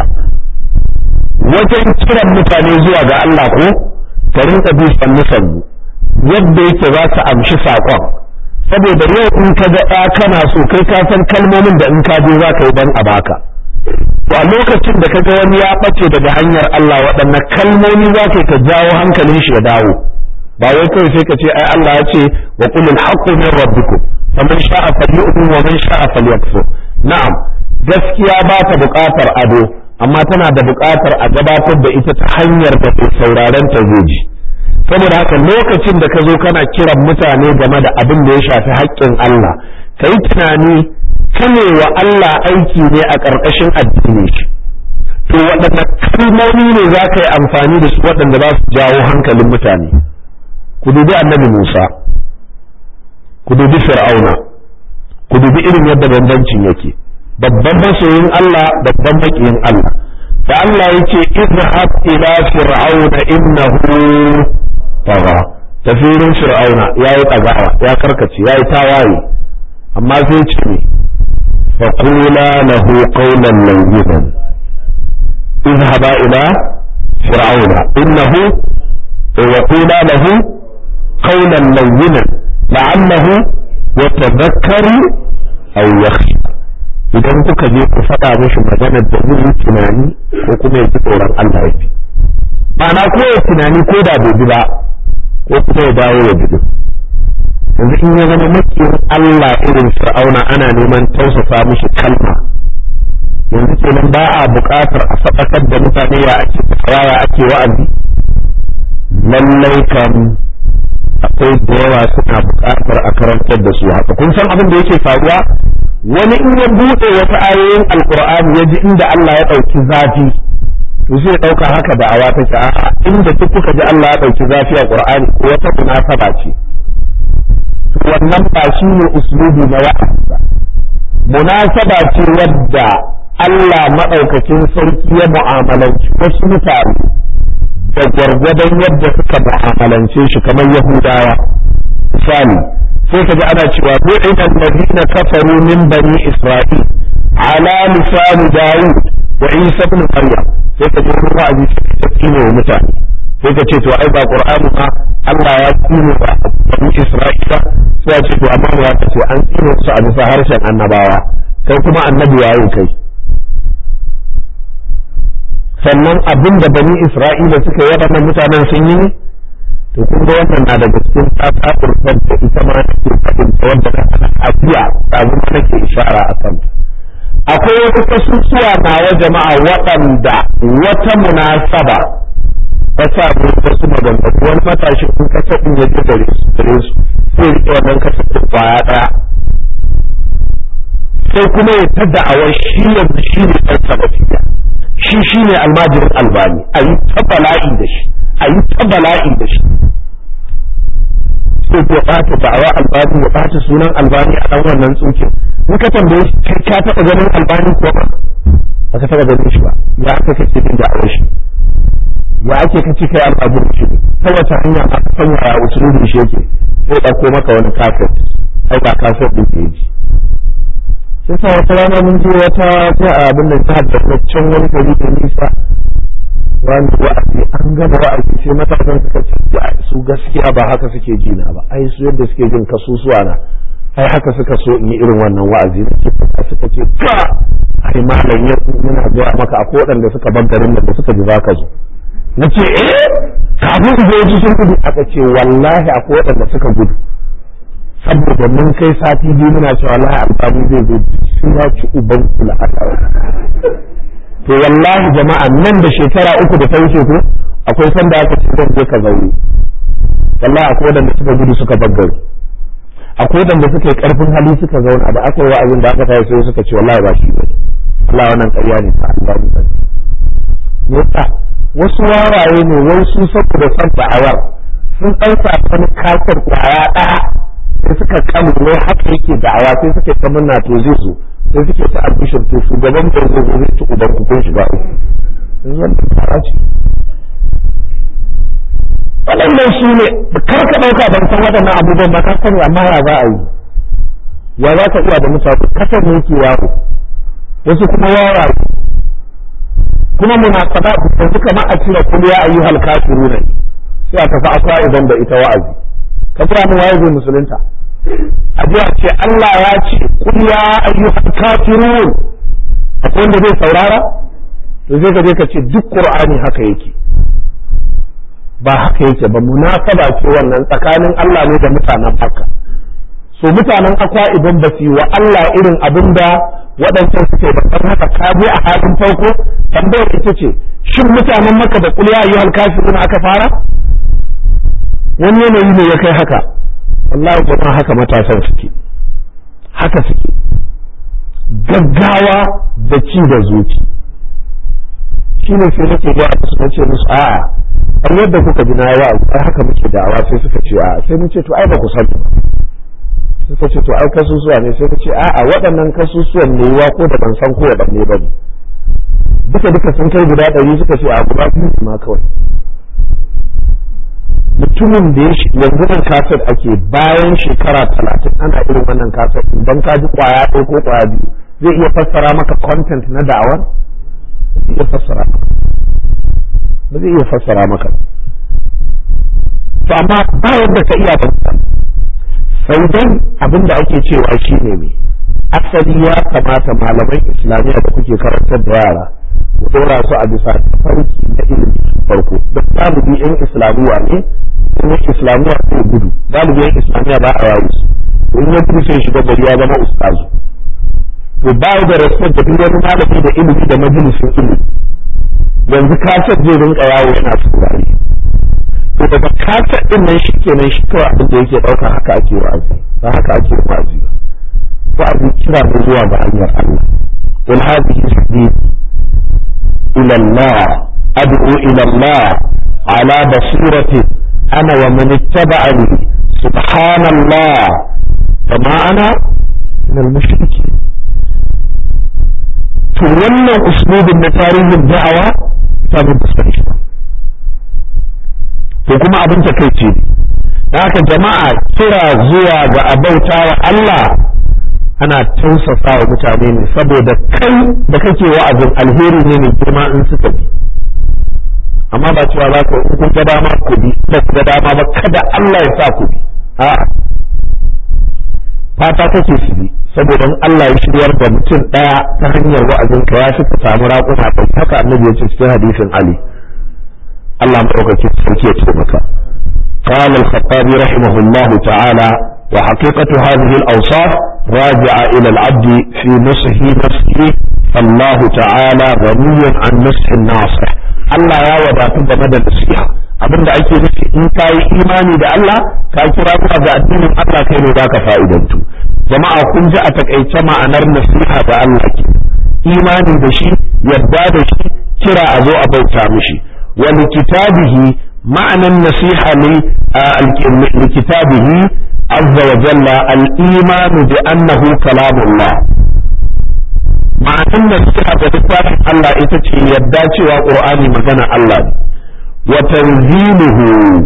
wajen kiran mutane zuwa ga Allah ko ka rinka bi sannu yadda yake za ka amshi saƙon, saboda yau in ka ga kana so kai ka san kalmomin da in ka je za ka yi dan a baka. to a lokacin da kaga wani ya bace daga hanyar Allah, waɗanne kalmomi za ka jawo hankalin shi ya dawo, ba wai kawai sai ka ce ai Allah ya ce wa qulil haqqu min rabbikum faman sha'a falyu'min wa man sha'a falyakfur. na'am, gaskiya ba ta buƙatar ado, amma tana da buƙatar a gabatar da ita ta hanyar da ke sauraren ta zai ji. saboda haka lokacin da ka zo kana kiran mutane game da abin da ya shafi haƙƙin Allah, ka yi tunani kane wa Allah aiki ne a ƙarƙashin addini shi, to waɗanne kalmomi ne za ka yi amfani da su waɗanda za su jawo hankalin mutane. ku dubi annabi Musa, ku dubi Fir'auna, ku dubi irin yadda bambancin yake, babban masoyin Allah, babban maƙiyin Allah. da Allah yake izhab ila fir'auna innahu tagha, tafirin Fir'auna yayi tsagawa, ya karkace, yayi tawaye, amma sai ce ne فقولا له قولا لينا اذهبا إلى فرعون إنه وقولا له قولا لينا لعله يتذكر أو يخشى idan kuka je ku faɗa mishi maganar da zai yi tunani ko kuma ya ji tsoron Allah ya bi ma'ana ko ya tunani ko da bai bi ba ko kuma ya dawo ya bi yanzu in ya zama makiyin Allah irin fir'auna ana neman tausasa mishi kalma yanzu kenan ba a buƙatar a faɗakar da mutane ya ake wa'azi lallai kam akwai da yawa suna buƙatar a karantar da su haka kun san abin da yake faruwa wani in ya buɗe wata ayoyin alkur'ani ya ji inda Allah ya ɗauki zafi to zai ɗauka haka da awa take a'a inda duk kuka ji Allah ya ɗauki zafi a qur'ani ko wata munasaba ce wannan ba shi ne uslubi na wa'azi ba munasaba ce wadda Allah maɗaukakin sarki ya mu'amalanci wasu mutane da gwargwadon yadda suka mu'amalance shi kamar Yahudawa misali sai ka ji ana cewa bu'ida alladhina kafaru min bani Isra'il ala lisan Dawud wa Isa ibn Maryam sai ka ji wani wa'azi sai tsine wa mutane sai ka ce to ai ba Qur'ani ma Allah ya tsine wa bani Isra'ila sai ce to amma ya ce an tsine su a bisa harshen annabawa kai kuma annabi yayin kai sannan abin da bani Isra'ila suka yi waɗannan mutanen sun yi to kun ga wannan na daga cikin tsatsatsar da ita ma take faɗin ta wanda ka ajiya abin da nake ishara a kanta akwai wasu kasusuwa nawa jama'a waɗanda wata munasaba ta sa wasu maganganu wani matashi kun kasa ɗin ya ji gare su sai riƙe wannan kasa ɗin kwaya ɗaya sai kuma ya ta da'awar shi yanzu shi ne ɗan salafiya shi ne almajirin albani a yi ta bala'i da shi sai ya ɓata da'awa albani ya ɓata sunan albani a ɗan wannan tsokin in ka tambaye shi ka taɓa ganin albani ko ba ka taɓa ganin shi ba ya aka kace din da'awar shi ya ake kace kai almajirin shi ta wata hanya ma ka sanya ya usulun shi yake sai ɗauko maka wani kafet ai ba kafet din ke ji sai sa wata rana mun je wata abin da ta haddasa can wani gari da nisa wani wa'azi an gama wa'azi sai matasan suka ce su gaskiya ba haka suke jina ba ai su yadda suke jin kasusuwa na ai haka suka so in yi irin wannan wa'azi nake fata suka ce ka ai malam ya muna ga maka akwai waɗanda suka bar garin da suka ji zaka zo nace kafin su je sun gudu aka ce wallahi akwai waɗanda suka gudu saboda mun kai sati biyu muna cewa wallahi alfani zai zo sun ya ci uban kula aka to wallahi jama'a nan da shekara 3 da ta wuce ko akwai sanda aka ce zan je ka zaure wallahi akwai wadanda suka gudu suka baggare akwai wadanda suka yi karfin hali suka zauna da aka yi wa'azin da aka tayi sai suka ce wallahi ba shi ba Allah wannan ƙarya ne ta Allah ne yasa wasu waraye ne wai su saboda san da'awar sun ɗauka wani kasar kwaya ɗaya sai suka kamu wai haka yake da'awa sai suka ta munna to zai zo sai suke ta albishir to shugaban da zai zo zai ci uban ku kun shiga uku wannan fara ce waɗannan su ne kar ka ɗauka ban san waɗannan abubuwan ba ka sani amma ya za a yi ya za ka iya da mutane kasar ne yake yawo wasu kuma wara kuma munasaba yanzu kamar a cire kul ya ayyuhal kafiruna sai a tafi akwa idan da ita wa'azi ka fara mu waye zai musulunta addu'a ce Allah ya ce kul ya ayyuhal kafirun akwai wanda zai saurara to zai ka je ka ce duk qur'ani haka yake ba haka yake ba munasaba ce wannan tsakanin Allah ne da mutanen Makka so mutanen akwa idan ba su yi wa Allah irin abinda waɗancan suke da san haka ka je a halin farko tambayar ita ce shin mutanen Makka da kul ya ayyuhal kafirun aka fara wani yanayi ne ya kai haka wallahi kuma haka matasan suke haka suke gaggawa da ci da zuci shi ne sai nake ga su nace musu a'a an yadda kuka ji na yawa ai haka muke da'awa sai suka ce a'a sai mun ce to ai ba ku sani ba suka ce to ai kasusuwa ne sai ce a'a waɗannan kasusuwan ne wa ko da ban san ko waɗanne ba ne duka sun kai guda 100 suka ce a guda 2 ma kawai mutumin da ya yanzu nan kasar ake bayan shekara 30 ana irin wannan kasar idan ka ji kwaya ɗaya ko kwaya biyu zai iya fassara maka content na da'awar zai iya fassara maka ba zai iya fassara maka to amma ba yadda ka iya fassara sai dan abin da ake cewa shine me asali ya kamata malaman islamiyya da kuke karantar da yara ku dora su a bisa farki na ilimi farko da galibi yan islamiyya ne kuma islamiyya ko gudu galibi yan islamiyya ba a yawo su in ya gudu sai shiga gari ya zama ustazu to ba da respect da duk wani malami da ilimi da majalisin ilimi yanzu kasar zai rinka yawo yana saurari to daga kasar din nan shi kenan shi kawai abin da yake ɗauka haka ake wa'azi ba haka ake wa'azi ba wa'azi kira mu zuwa ga hanyar Allah wal hadhihi sabili ila Allah ad'u ila Allah ala basirati ana wa man ittaba'ani subhanallah kama ana min al-mushrikeen to wannan uslubin na tarihin da'awa ta musulunci to kuma abin ta kai ce da haka jama'a kira zuwa ga abauta wa Allah ana tausasa wa mutane ne saboda kai da kake wa'azin alheri ne mai girma in suka bi amma ba cewa za ku in kun ga dama ku bi da ku ga dama ba kada Allah ya sa ku bi a'a fata kake su bi saboda in Allah ya shiryar da mutum daya ta hanyar wa'azin ka ya fi ka samu raƙuma ba haka annabi ya ce cikin hadisin Ali Allah madaukaki sarki ya taimaka قال الخطابي رحمه الله تعالى وحقيقة هذه الأوصاف راجعة إلى العبد في نصحه نفسه فالله تعالى غني عن نصح الناصح الله يا وداتو بمدى النصيحة abin da ake nufi in ka yi imani da Allah ka kira zuwa ga addinin Allah kai ne za ka fa'idantu jama'a kun ji a takaice ma'anar nasiha da Allah ke imani da shi yadda da shi kira a zo a bauta mishi wa likitabihi ma'anan nasiha ne likitabihi azza wa jalla al-iman bi annahu kalamullah ma'anan nasiha da littafin Allah ita ce yadda cewa qur'ani magana Allah ne wa tanziluhu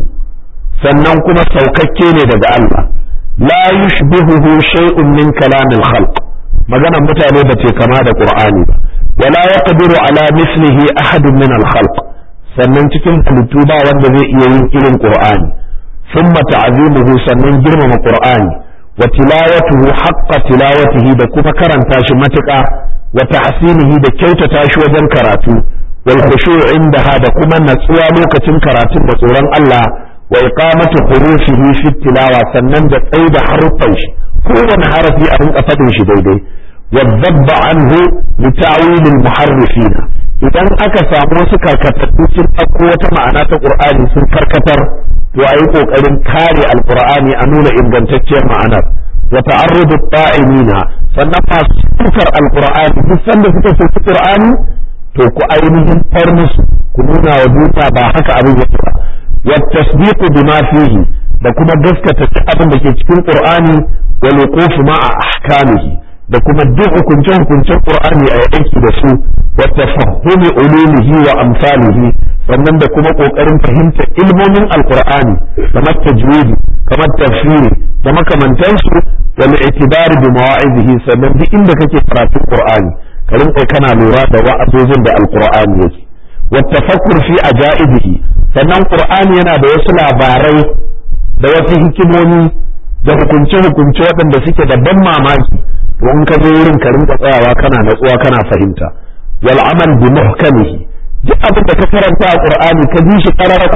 sannan kuma saukakke ne daga Allah la yushbihuhu shay'un min kalamil khalq maganar mutane ba ce kama da qur'ani ba wala yaqdiru ala mislihi ahadun min al khalq sannan cikin halittu ba wanda zai iya yin irin qur'ani thumma ta'zimuhu sannan girmama qur'ani wa tilawatuhu haqqa tilawatihi da kuma karanta shi matuƙa wa tahsinihi da kyautata shi wajen karatu wal khushu' indaha da kuma natsuwa lokacin karatun da tsoron Allah wa iqamatu hurufihi fi tilawa sannan da tsaida harufan shi kowane harafi a rinka fadin shi daidai wa dhabba anhu li ta'wil al muharrifina idan aka samu wasu karkatattu sun ɗauko wata ma'ana ta qur'ani sun karkatar to ayi kokarin kare alqur'ani a nuna ingantacciyar ma'anar wa ta'arrudu ta'imina sannan masu sukar alqur'ani duk sanda suka soki qur'ani to ku ainihin far musu ku nuna wa duniya ba haka abin yake ba wa tasdiqu bima fihi da kuma gaskata abin da ke cikin qur'ani wal wuquf ma'a ahkamihi da kuma duk hukuncen qur'ani a aiki da su wa tafahhumi ulumihi wa amsalihi sannan da kuma kokarin fahimta ilmomin alqur'ani kamar tajwidi kamar tafsiri da makamantansu wal i'tibar bi mawa'izihi sannan duk inda kake karatun qur'ani ka rinka kana lura da wa'azozin da alqur'ani yake wa tafakkur fi ajaibihi sannan qur'ani yana da wasu labarai da wasu hikimomi da hukunce waɗanda suke da ban mamaki to in ka zo wurin ka rinka tsayawa kana natsuwa kana fahimta wal amal bi muhkamihi duk abin da ka karanta a qur'ani ka ji shi karara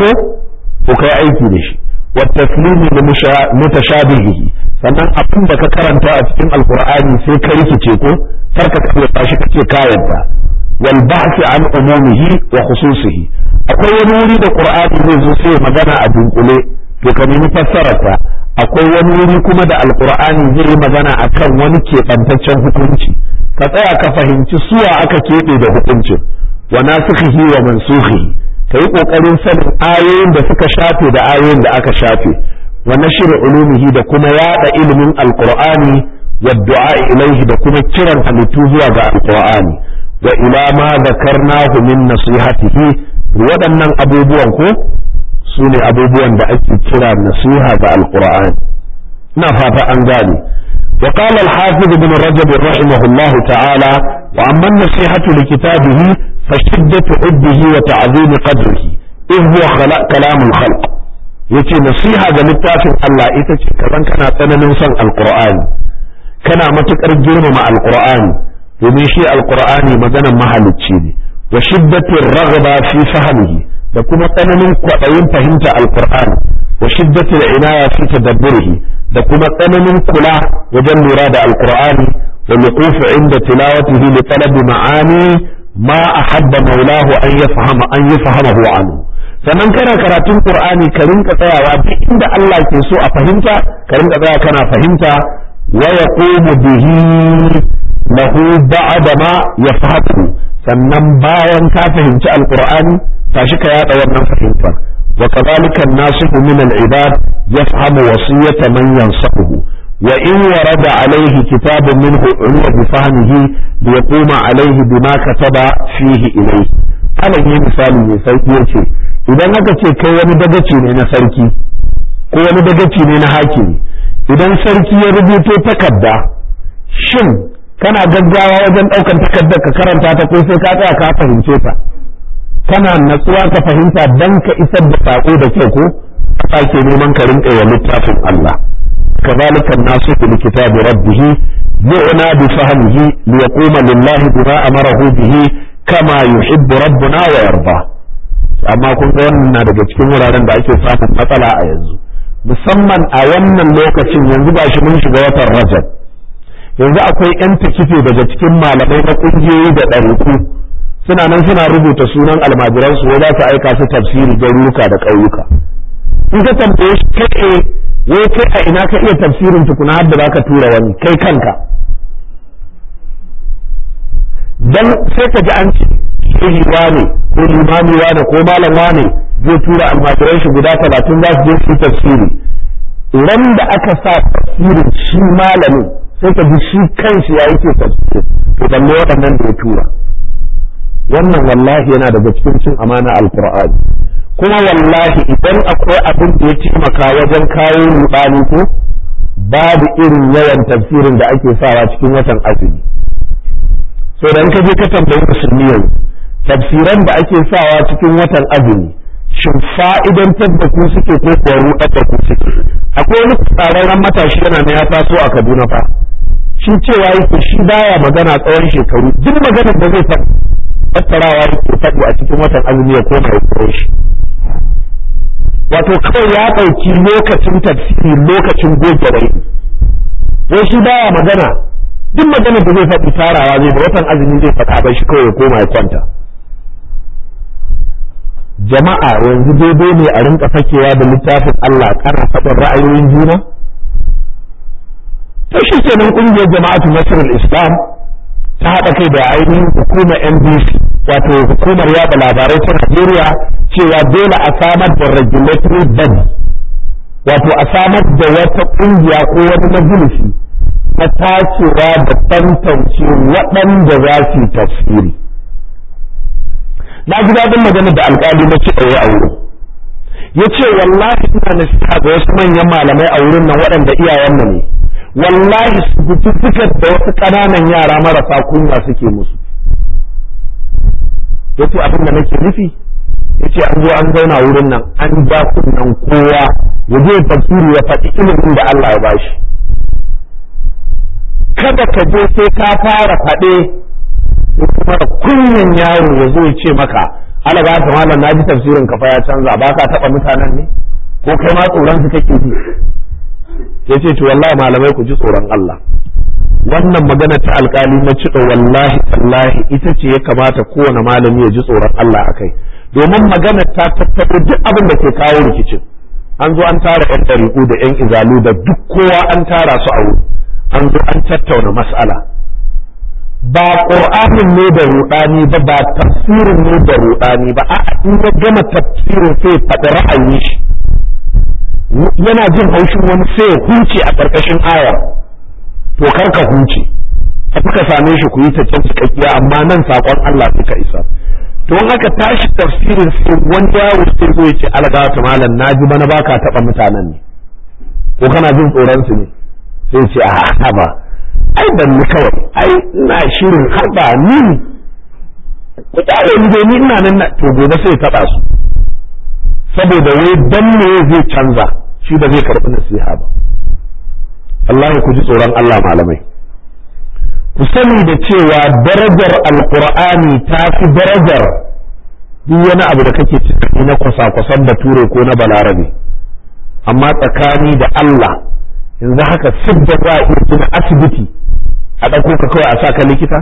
ko kai aiki da shi wa taslimi li mutashabihi sannan abin da ka karanta a cikin alqur'ani sai ka rikice ko karka ka shi kace ka yadda wal ba'th an umumihi wa khususihi akwai wani wuri da qur'ani zai zo sai magana a dunkule to ka nemi fassararta akwai wani wuri kuma da alqur'ani zai yi magana akan wani keɓantaccen hukunci ka tsaya ka fahimci suwa aka keɓe da hukuncin wa nasikhihi wa mansukhihi kai kokarin sanin ayoyin da suka shafe da ayoyin da aka shafe wa nashr ulumihi da kuma yada ilimin alqur'ani wa du'a ilaihi da kuma kiran halittu zuwa ga alqur'ani wa ila ma zakarnahu min nasihatihi waɗannan abubuwan ko su ne abubuwan da ake kira nasiha ga alqur'ani ina fata an gane وقال الحافظ ابن رجب رحمه الله تعالى وأما النصيحة لكتابه فشدة حبه وتعظيم قدره إذ هو كلام الخلق yace nasiha ga littafin Allah ita ce kaman kana tsananin son alqur'ani kana matukar girmama alqur'ani domin shi alqur'ani maganar mahalicci ne wa shiddatir raghba fi fahmihi da kuma tsananin kwaɗayin fahimta alqur'ani wa shiddatil inaya fi tadabburihi da kuma tsananin kula wajen lura da alqur'ani wa luquf inda tilawatihi li talab ma'ani ma ahabba maulahu an yafhamahu anhu sannan kana karatun qur'ani ka rinka tsayawa duk inda Allah ke so a fahimta ka rinka tsaya kana fahimta wa yaqumu bihi lahu ba'da ma yafhamu sannan bayan ka fahimci alqur'ani tashi ka yada wannan fahimtar wa kadhalika an-nasihu min al-ibad yafhamu wasiyata man yansahu wa in warada alayhi kitabun minhu ulwa bi fahmihi liyaquma alayhi bima kataba fihi ilayhi alan yi misali mai sauki yace idan aka ce kai wani dagaci ne na sarki ko wani dagaci ne na hakimi idan sarki ya rubuto takarda shin kana gaggawa wajen ɗaukan takardar ka karanta ta ko sai ka tsaya ka fahimce ta kana natsuwa ka fahimta dan ka isar da sako da kyau ko ka ke neman ka rinka wa littafin Allah kadhalika an-nasu bi kitabi rabbih yu'na bi fahmihi liyaquma lillahi bima amarahu bihi kama yuhibbu rabbuna wa yarda amma kun ga wannan na daga cikin wuraren da ake samun matsala a yanzu musamman a wannan lokacin yanzu ba shi mun shiga watan Rajab yanzu akwai yan takife daga cikin malamai na kungiyoyi da ɗariku suna nan suna rubuta sunan almajiran su za su aika su tafsiri garuruka da ƙauyuka in ka tambaye shi kai wai kai a ina ka iya tafsirin tukuna har da zaka tura wani kai kanka dan sai ka ji an ce shehi wane ko limami wane ko malam wane zai tura almajiran shi guda 30 za su je su tafsiri ran da aka sa tafsirin shi malamin sai ka ji shi kanshi ya yake tafsiri to balle waɗannan da ya tura wannan wallahi yana daga cikin cin amana alqur'ani kuma wallahi idan akwai abin da ya taimaka wajen kawo rudani ko babu irin yawan tafsirin da ake sawa cikin watan azumi so dan ka je ka tambayi musulmi yanzu tafsiran da ake sawa cikin watan azumi shin fa'idantar da ku suke ko kuwa rudar da ku suke akwai wani tsararren matashi yana na ya taso a Kaduna fa shi cewa yake shi baya magana tsawon shekaru duk maganar da zai faɗi tattarawa yake faɗi a cikin watan azumi ya koma ya koyo shi wato kawai ya ɗauki lokacin tafsiri lokacin goge rai wai shi baya magana duk maganar da zai faɗi tarawa zai da watan azumi zai faɗa bai shi kawai ya koma ya kwanta jama'a yanzu daidai ne a rinka fakewa da littafin Allah kana faɗin ra'ayoyin juna to shi kenan ƙungiyar jama'atu nasrul islam ta haɗa kai da ainihin hukumar NBC wato hukumar yaɗa labarai ta Najeriya cewa dole a samar da regulatory body wato a samar da wata ƙungiya ko wani majalisi na tacewa da tantance waɗanda za su tafsiri na ji daɗin magana da alƙali na ci ɗaya a wurin ya ce wallahi ina nasiha ga wasu manyan malamai a wurin nan waɗanda iyayenmu ne wallahi su guji dukkan da wasu ƙananan yara marasa kunya suke musu ya ce abin da nake nufi ya ce an zo an zauna wurin nan an ja kunnan kowa ya je tafsiri ya faɗi ilimin da Allah ya bashi kada ka je sai ka fara faɗe kuma kunyan yaro ya zo ya ce maka alaga ta malam naji tafsirin ka fa ya canza ba ka taba mutanen ne ko kai ma tsoron su kake ji yace to wallahi malamai ku ji tsoron Allah wannan magana ta alkali na cido wallahi tallahi ita ce ya kamata kowane malami ya ji tsoron Allah akai domin magana ta tattaro duk abin da ke kawo rikicin an zo an tara yan ɗariƙu da yan izalu da duk kowa an tara su a wuri an zo an tattauna mas'ala ba ƙur'anin ne da ruɗani ba tafsirin ne da ruɗani ba a'a in ya gama tafsirin sai faɗi ra'ayin shi yana jin haushin wani sai ya huce a ƙarƙashin ayar to kar ka huce a kuka same shi ku yi ta can cikakkiya amma nan saƙon Allah suka isa to in aka tashi tafsirin sai wani yawo sai zo ya ce alga ta malam naji bana baka taɓa mutanen ne ko kana jin tsoron su ne sai ce a haba ai ban ni kawai ai ina shirin haba ni ku tare ni dai ni ina nan to gobe sai taɓa su saboda wai dan me zai canza shi ba zai karɓi nasiha ba. Allah ku ji tsoron Allah malamai ku sani da cewa darajar alqur'ani ta fi darajar duk wani abu da kake cikin na kwasa-kwasan bature ko na balarabe. Amma tsakani da Allah yanzu haka sidda za a iya gina asibiti a ɗauko ka kawai a sa ka likita?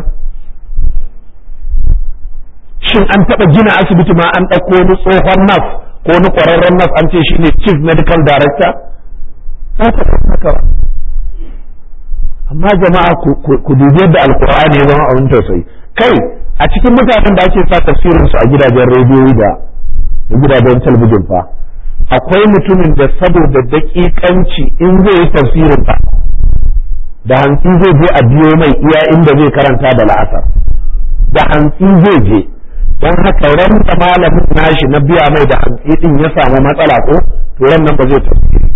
Shin an taɓa gina asibiti ma an ɗauko wani tsohon nas ko wani ƙwararren nas an ce shi ne chief medical director? Ta taɓa haka ba. Amma jama'a ku dubi yadda alkur'ani ya zama abin tausayi. Kai a cikin mutanen da ake sa tafsirinsu a gidajen rediyoyi da gidajen talabijin fa akwai mutumin da saboda daƙiƙanci in zai yi tafsirin fa da hantsi zai je a biyo mai iya inda zai karanta da la'asar da hantsi zai je don haka ran da malamin nashi na biya mai da hantsi din ya samu matsala ko to ran nan ba zai tafsiri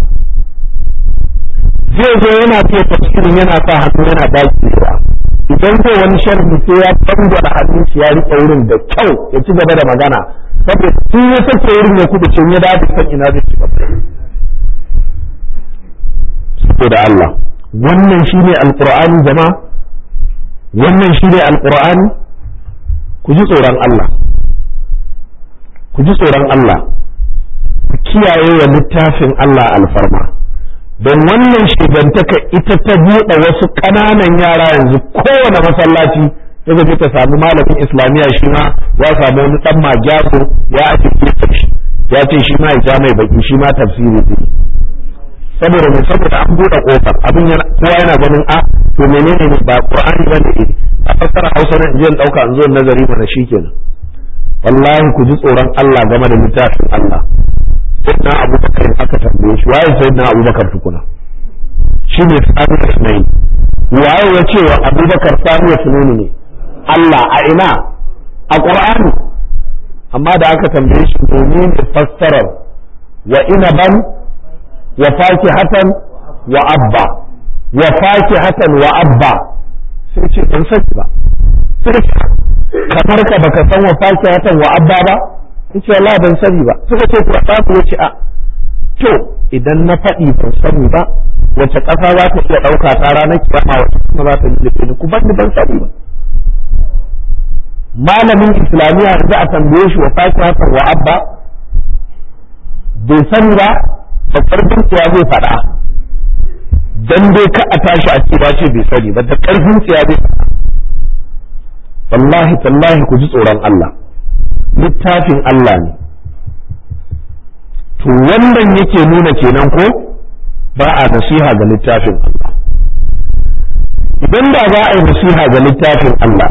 zai zo yana fiye tafsirin yana sa hannu yana daƙiƙewa idan zai wani sharhi sai ya bangwara hannun shi ya riƙe wurin da kyau ya ci gaba da magana saboda in ya sake wurin ya kudu ce ya dace san ina zai ci gaba saboda Allah wannan shine alqur'ani jama'a wannan shine alqur'ani ku ji tsoron Allah ku ji tsoron Allah ku kiyaye wa littafin Allah alfarma don wannan shigantaka ita ta buɗe wasu ƙananan yara yanzu kowane masallaci daga je ta samu malamin islamiyya shi ma ya samu wani ɗan magyaso ya ake shi ya ce shi ma ya ja mai baki shi ma tafsiri ne saboda mai saboda an buɗe ƙofar abin kowa yana ganin a to menene ne ba qur'ani ba ne a fassara hausa na in ɗauka in zo nazari mana shikenan wallahi ku ji tsoron Allah game da littafin Allah sayyidina abubakar aka tambaye shi waye sayyidina abubakar tukuna shi ne sani ismail waye ya ce wa abubakar sani ismail ne Allah a ina a qur'ani amma da aka tambaye shi domin ne fassarar wa inaban wa fakihatan wa abba wa fakihatan wa abba sai ce ban sani ba sai kamar ka baka san wa fakihatan wa abba ba yace Allah ban sani ba suka ce ku ta ku yace a to idan na faɗi ban sani ba wace ƙasa za ta iya ɗauka ta ranar kiyama wace kuma za ta yi ni ku ban sani ba malamin islamiyya yanzu a tambaye shi wa fakihatan wa abba bai sani ba da ƙarfin tsiya zai faɗa dan dai ka a tashi a ce ba ce bai sani ba da ƙarfin tsiya zai faɗa wallahi tallahi ku ji tsoron Allah littafin Allah ne to wannan yake nuna kenan ko ba a nasiha ga littafin Allah idan da za a yi nasiha ga littafin Allah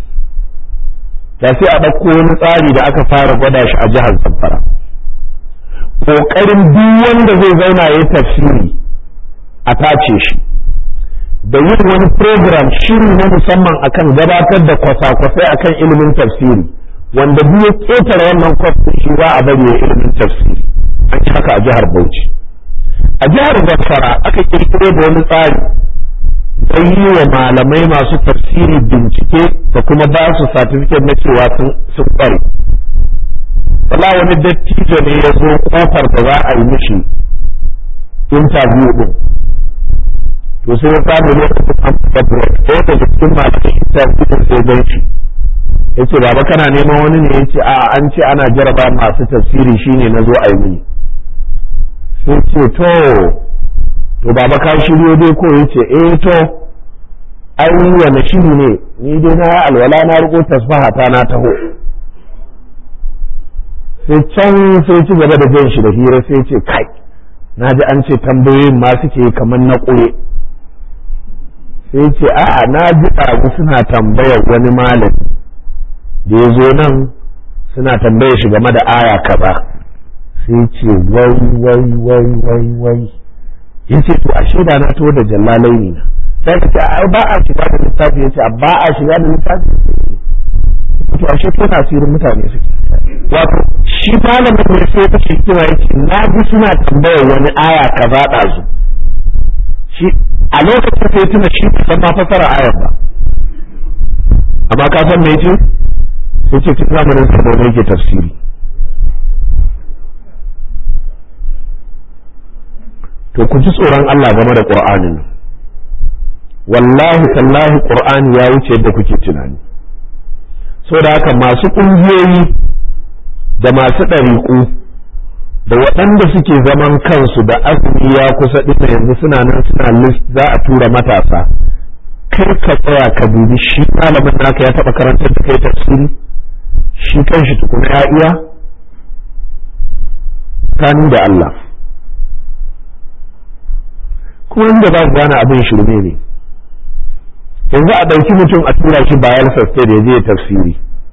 da sai a ɗauko wani tsari da aka fara gwada shi a jihar Zamfara ƙoƙarin duk wanda zai zauna ya tafsiri a tace shi da yin wani program shiri na musamman akan gabatar da kwasa-kwasai akan ilimin tafsiri wanda duk ya ƙetare wannan kwafin shi za a bari ya ilimin tafsiri an yi haka a jihar Bauchi a jihar Zamfara aka kirkiro da wani tsari don yi wa malamai masu tafsiri bincike da kuma ba su certificate na cewa sun ƙware wala wani dattijo ne ya zo kofar da za a yi mishi interview din to sai ya samu lokacin an fita break ɗaya daga cikin malamai interview din sai gan shi ya ce baba kana neman wani ne ya ce a an ce ana jaraba masu tafsiri shine na zo a yi mini sai ce to baba ka shiryo dai ko ya ce to ai wani shiri ne ni dai na alwala na riko tasbaha ta na taho sai can sai ci gaba da jan shi da hira sai ce kai na ji an ce tambayoyin ma suke kamar na ƙure sai ce a'a na ji ɗagu suna tambayar wani malam da ya zo nan suna tambayar shi game da aya kaza sai ce wai ya ce to ashe da na to da jallalaini na sai ka ce ai ba a shiga da littafi ya ce ba a shiga da littafi to ashe to tasirin mutane suke wato shi malamin ne sai ta ce kira yake na ji suna tambayar wani aya kaza ɗazu shi a lokacin sai tuna shi ba san ma fasara ayar ba, amma ka san me yace yace tun zamanin sa da yake tafsiri. to ku ji tsoron Allah game da Qur'anin, wallahi tallahi Qur'ani ya wuce yadda kuke tunani. saboda haka masu ƙungiyoyi da masu ɗariƙu da waɗanda suke zaman kansu da azumi ya kusa ɗin yanzu suna nan suna list za a tura matasa, kai ka tsaya ka dubi shi malamin naka ya taɓa karantar da kai tafsiri, shi kanshi tukuna ya iya kani da Allah. kuma inda za ku gane abin shirme ne, yanzu a ɗauki mutum a tura shi Bayelsa State da ya je tafsiri,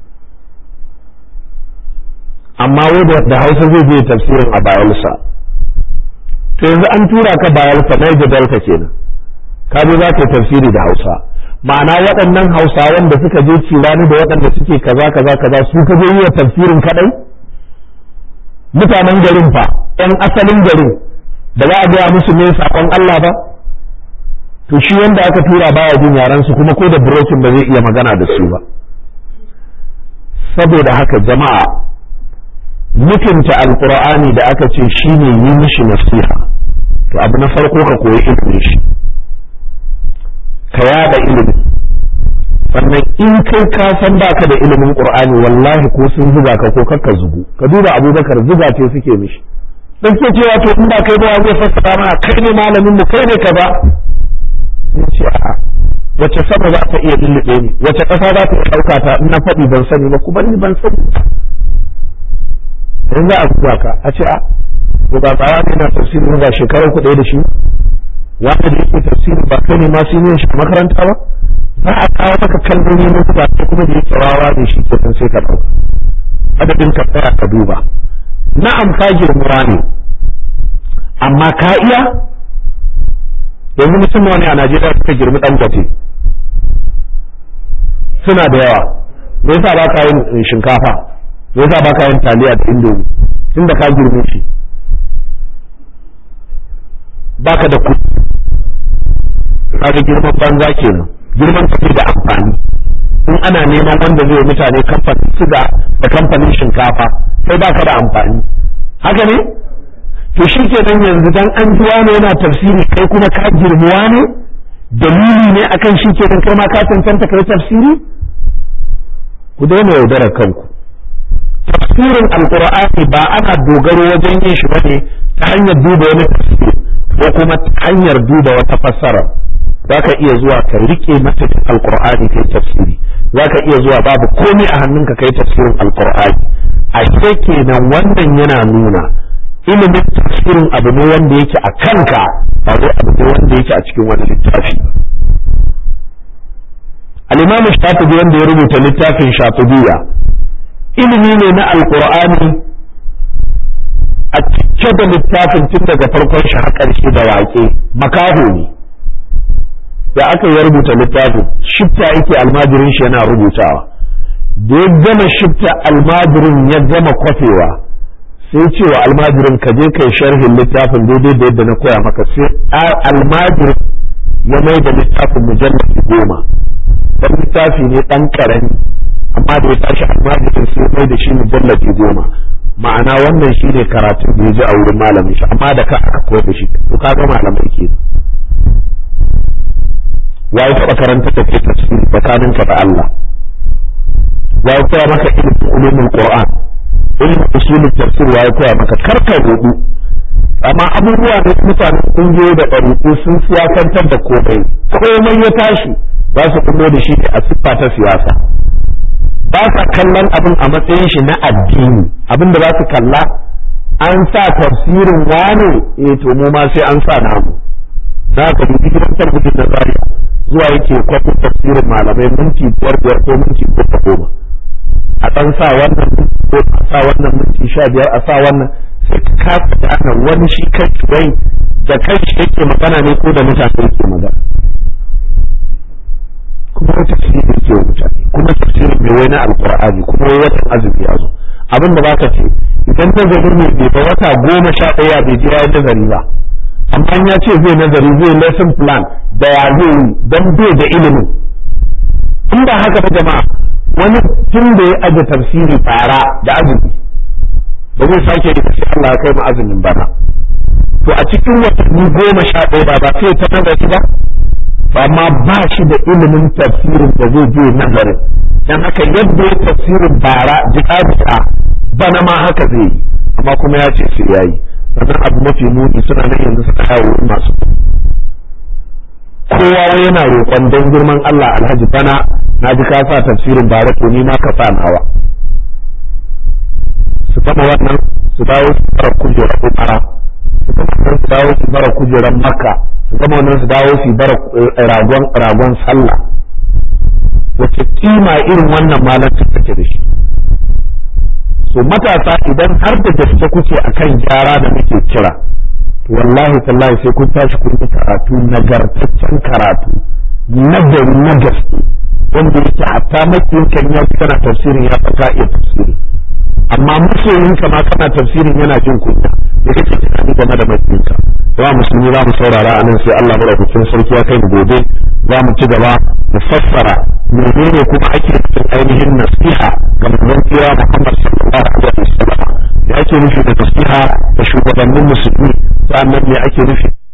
amma wai da Hausa zai je tafsirin a Bayelsa. to yanzu an tura ka Bayelsa Niger Delta kenan, ka je za ka yi tafsiri da Hausa, ma'ana waɗannan Hausawan da suka je cirani da waɗanda suke kaza su ka je yi tafsirin kaɗai. mutanen garin fa ƴan asalin garin da za a gaya musu ne saƙon Allah ba, to shi wanda aka tura baya jin yaran su kuma ko da brokin ba zai iya magana da su ba. saboda haka jama'a, mutunta alqur'ani da aka ce shine yi mishi nasiha, to abu na farko ka koyi ilimin shi, ka yada ilimi. sannan in kai ka san baka da ilimin qur'ani, wallahi ko sun zuga ka ko kakka zugu. ka duba Abubakar zuga ce suke mishi, dan ke cewa to in ba kai ba zai fassara mana, kai ne malamin mu, kai ne kaza. sai ce a wace sama za ta iya lullube ni, wace ƙasa za ta iya ɗauka ta in na faɗi ban sani ba, ku bari ban sani. dan za a zuga ka a ce a to ba tsaya ne na tafsiri ba shekarar ku ɗaya da shi, wanda da yake tafsiri ba kai ne ma sun yi shi a makaranta ba, za a kawo maka kalmomi na zuba ta kuma da yake rawa da shi kenan sai ka ɗauka. adadin ka tsaya ka duba. na'am ka girmuwa ne, amma ka iya. yanzu mutum wani a Najeriya suka girmi Dangote, suna da yawa. me yasa ba ka yin shinkafa, me yasa ba ka yin taliya da indomi, tunda ka girme shi. baka da kuɗi, kaga girman banza kenan, girman ka da amfani. in ana neman wanda zai mutane kamfanin suga da kamfanin shinkafa, sai baka da amfani, haka ne? to shi kenan yanzu dan an ji wani yana tafsiri kai kuma ka girmuwa ne, dalili ne akan shi kenan kai ma ka cancanta kai tafsiri? ku daina yaudarar kanku. tafsirin alqur'ani ba ana dogaro wajen yin shi bane ta hanyar duba wani tafsiri ko kuma ta hanyar duba wata fassara. za ka iya zuwa ka rike mata alqur'ani kai tafsiri, za ka iya zuwa babu komai a hannunka kai tafsirin alqur'ani. a kenan wannan yana nuna ilimin tafsirin abu ne wanda yake a kanka, ba wai abu ne wanda yake a cikin wani littafi. al-Imam Shatibi wanda ya rubuta littafin Shatibiyya, ilimi ne na alqur'ani a cike da littafin tun daga farkon shi har ƙarshe da waƙe. makaho ne da aka yi rubuta littafin, shifta yake almajirin shi yana rubutawa. da ya gama shifta almajirin ya gama kwafewa, sai ce wa almajirin ka je kai sharhin littafin daidai da yadda na koya maka. sai almajirin ya mai da littafin mujalladi 10, dan littafi ne dan karami, amma da ya tashi almajirin sai mai da shi mujalladi 10. ma'ana wannan shi ne karatun da ya ji a wurin malamin shi, amma da ka aka koyar da shi. to ka ga malamai ke wai taɓa karanta da ke tafsiri tsakaninka da Allah, wai koya maka ilimin ulumul Qur'an, ilimin usulul tafsir, wai koya maka. karka rubu. amma abubuwa da mutane kungiyoyi da ɗariƙu sun siyasantar da komai ya tashi za su kullo da shi a siffa ta siyasa. ba sa kallon abin a matsayin shi na addini. abin da za su kalla, an sa tafsirin wane, to mu ma sai an sa namu. za ka dubi gidan talabijin na Zaria zuwa yake kwafi tafsirin malamai minti 5 ko minti 10, a ɗan sa wannan ko a sa wannan minti 15, a sa wannan, sai ka kasa wani shi kai wai da kai shi yake magana ne ko da mutane yake magana. kuma tafsirin ke mutane, kuma tafsirin mai wai na alqur'ani, kuma wai watan azumi ya zo. abin da baka ce idan nazari ne bai ba wata 11 bai jira ya nazari ba, amma ya ce zai nazari zai lesson plan da ya zai yi don bai da ilimin. in ba haka ba jama'a, wani tun da ya aje tafsiri fara da azumi ba zai sake yi sai Allah ya kai mu azumin bana. to a cikin watanni 11 ba sai ta nazari ba, amma ba shi da ilimin tafsirin da zai je nazarin. dan haka yadda ya tafsirin bara jika bana ma haka zai yi, amma kuma ya ce sai yayi. sannan abu mafi muni suna nan yanzu suka kawo masu kowa yana roƙon don girman Allah alhaji bana na ji ka sa tafsirin bara to ni ma ka sa nawa. su gama wannan su dawo su fara kujerar umara, su gama wannan su dawo su fara kujerar makka, su gama wannan su dawo su bara ragon sallah. wace kima irin wannan malanci take da shi? so matasa idan har da gaske kuke akan gyara da muke kira, wallahi tallahi sai kun tashi kun yi karatu, nagartaccen karatu nagari na gaske, wanda yake hatta makinkan ya kana tafsirin ya fata iya tafsiri, amma masoyinka ma kana tafsirin yana jin kunya da kake tunani game da makinka. yawa musulmi za mu saurara a nan sai Allah madaukakin sarki ya kai mu gobe za mu ci gaba mu fassara menene kuma ake cikin ainihin nasiha ga manzon kira Muhammad sallallahu alaihi wasallam. me ake nufi da nasiha da shugabannin musulmi, sannan me ake nufi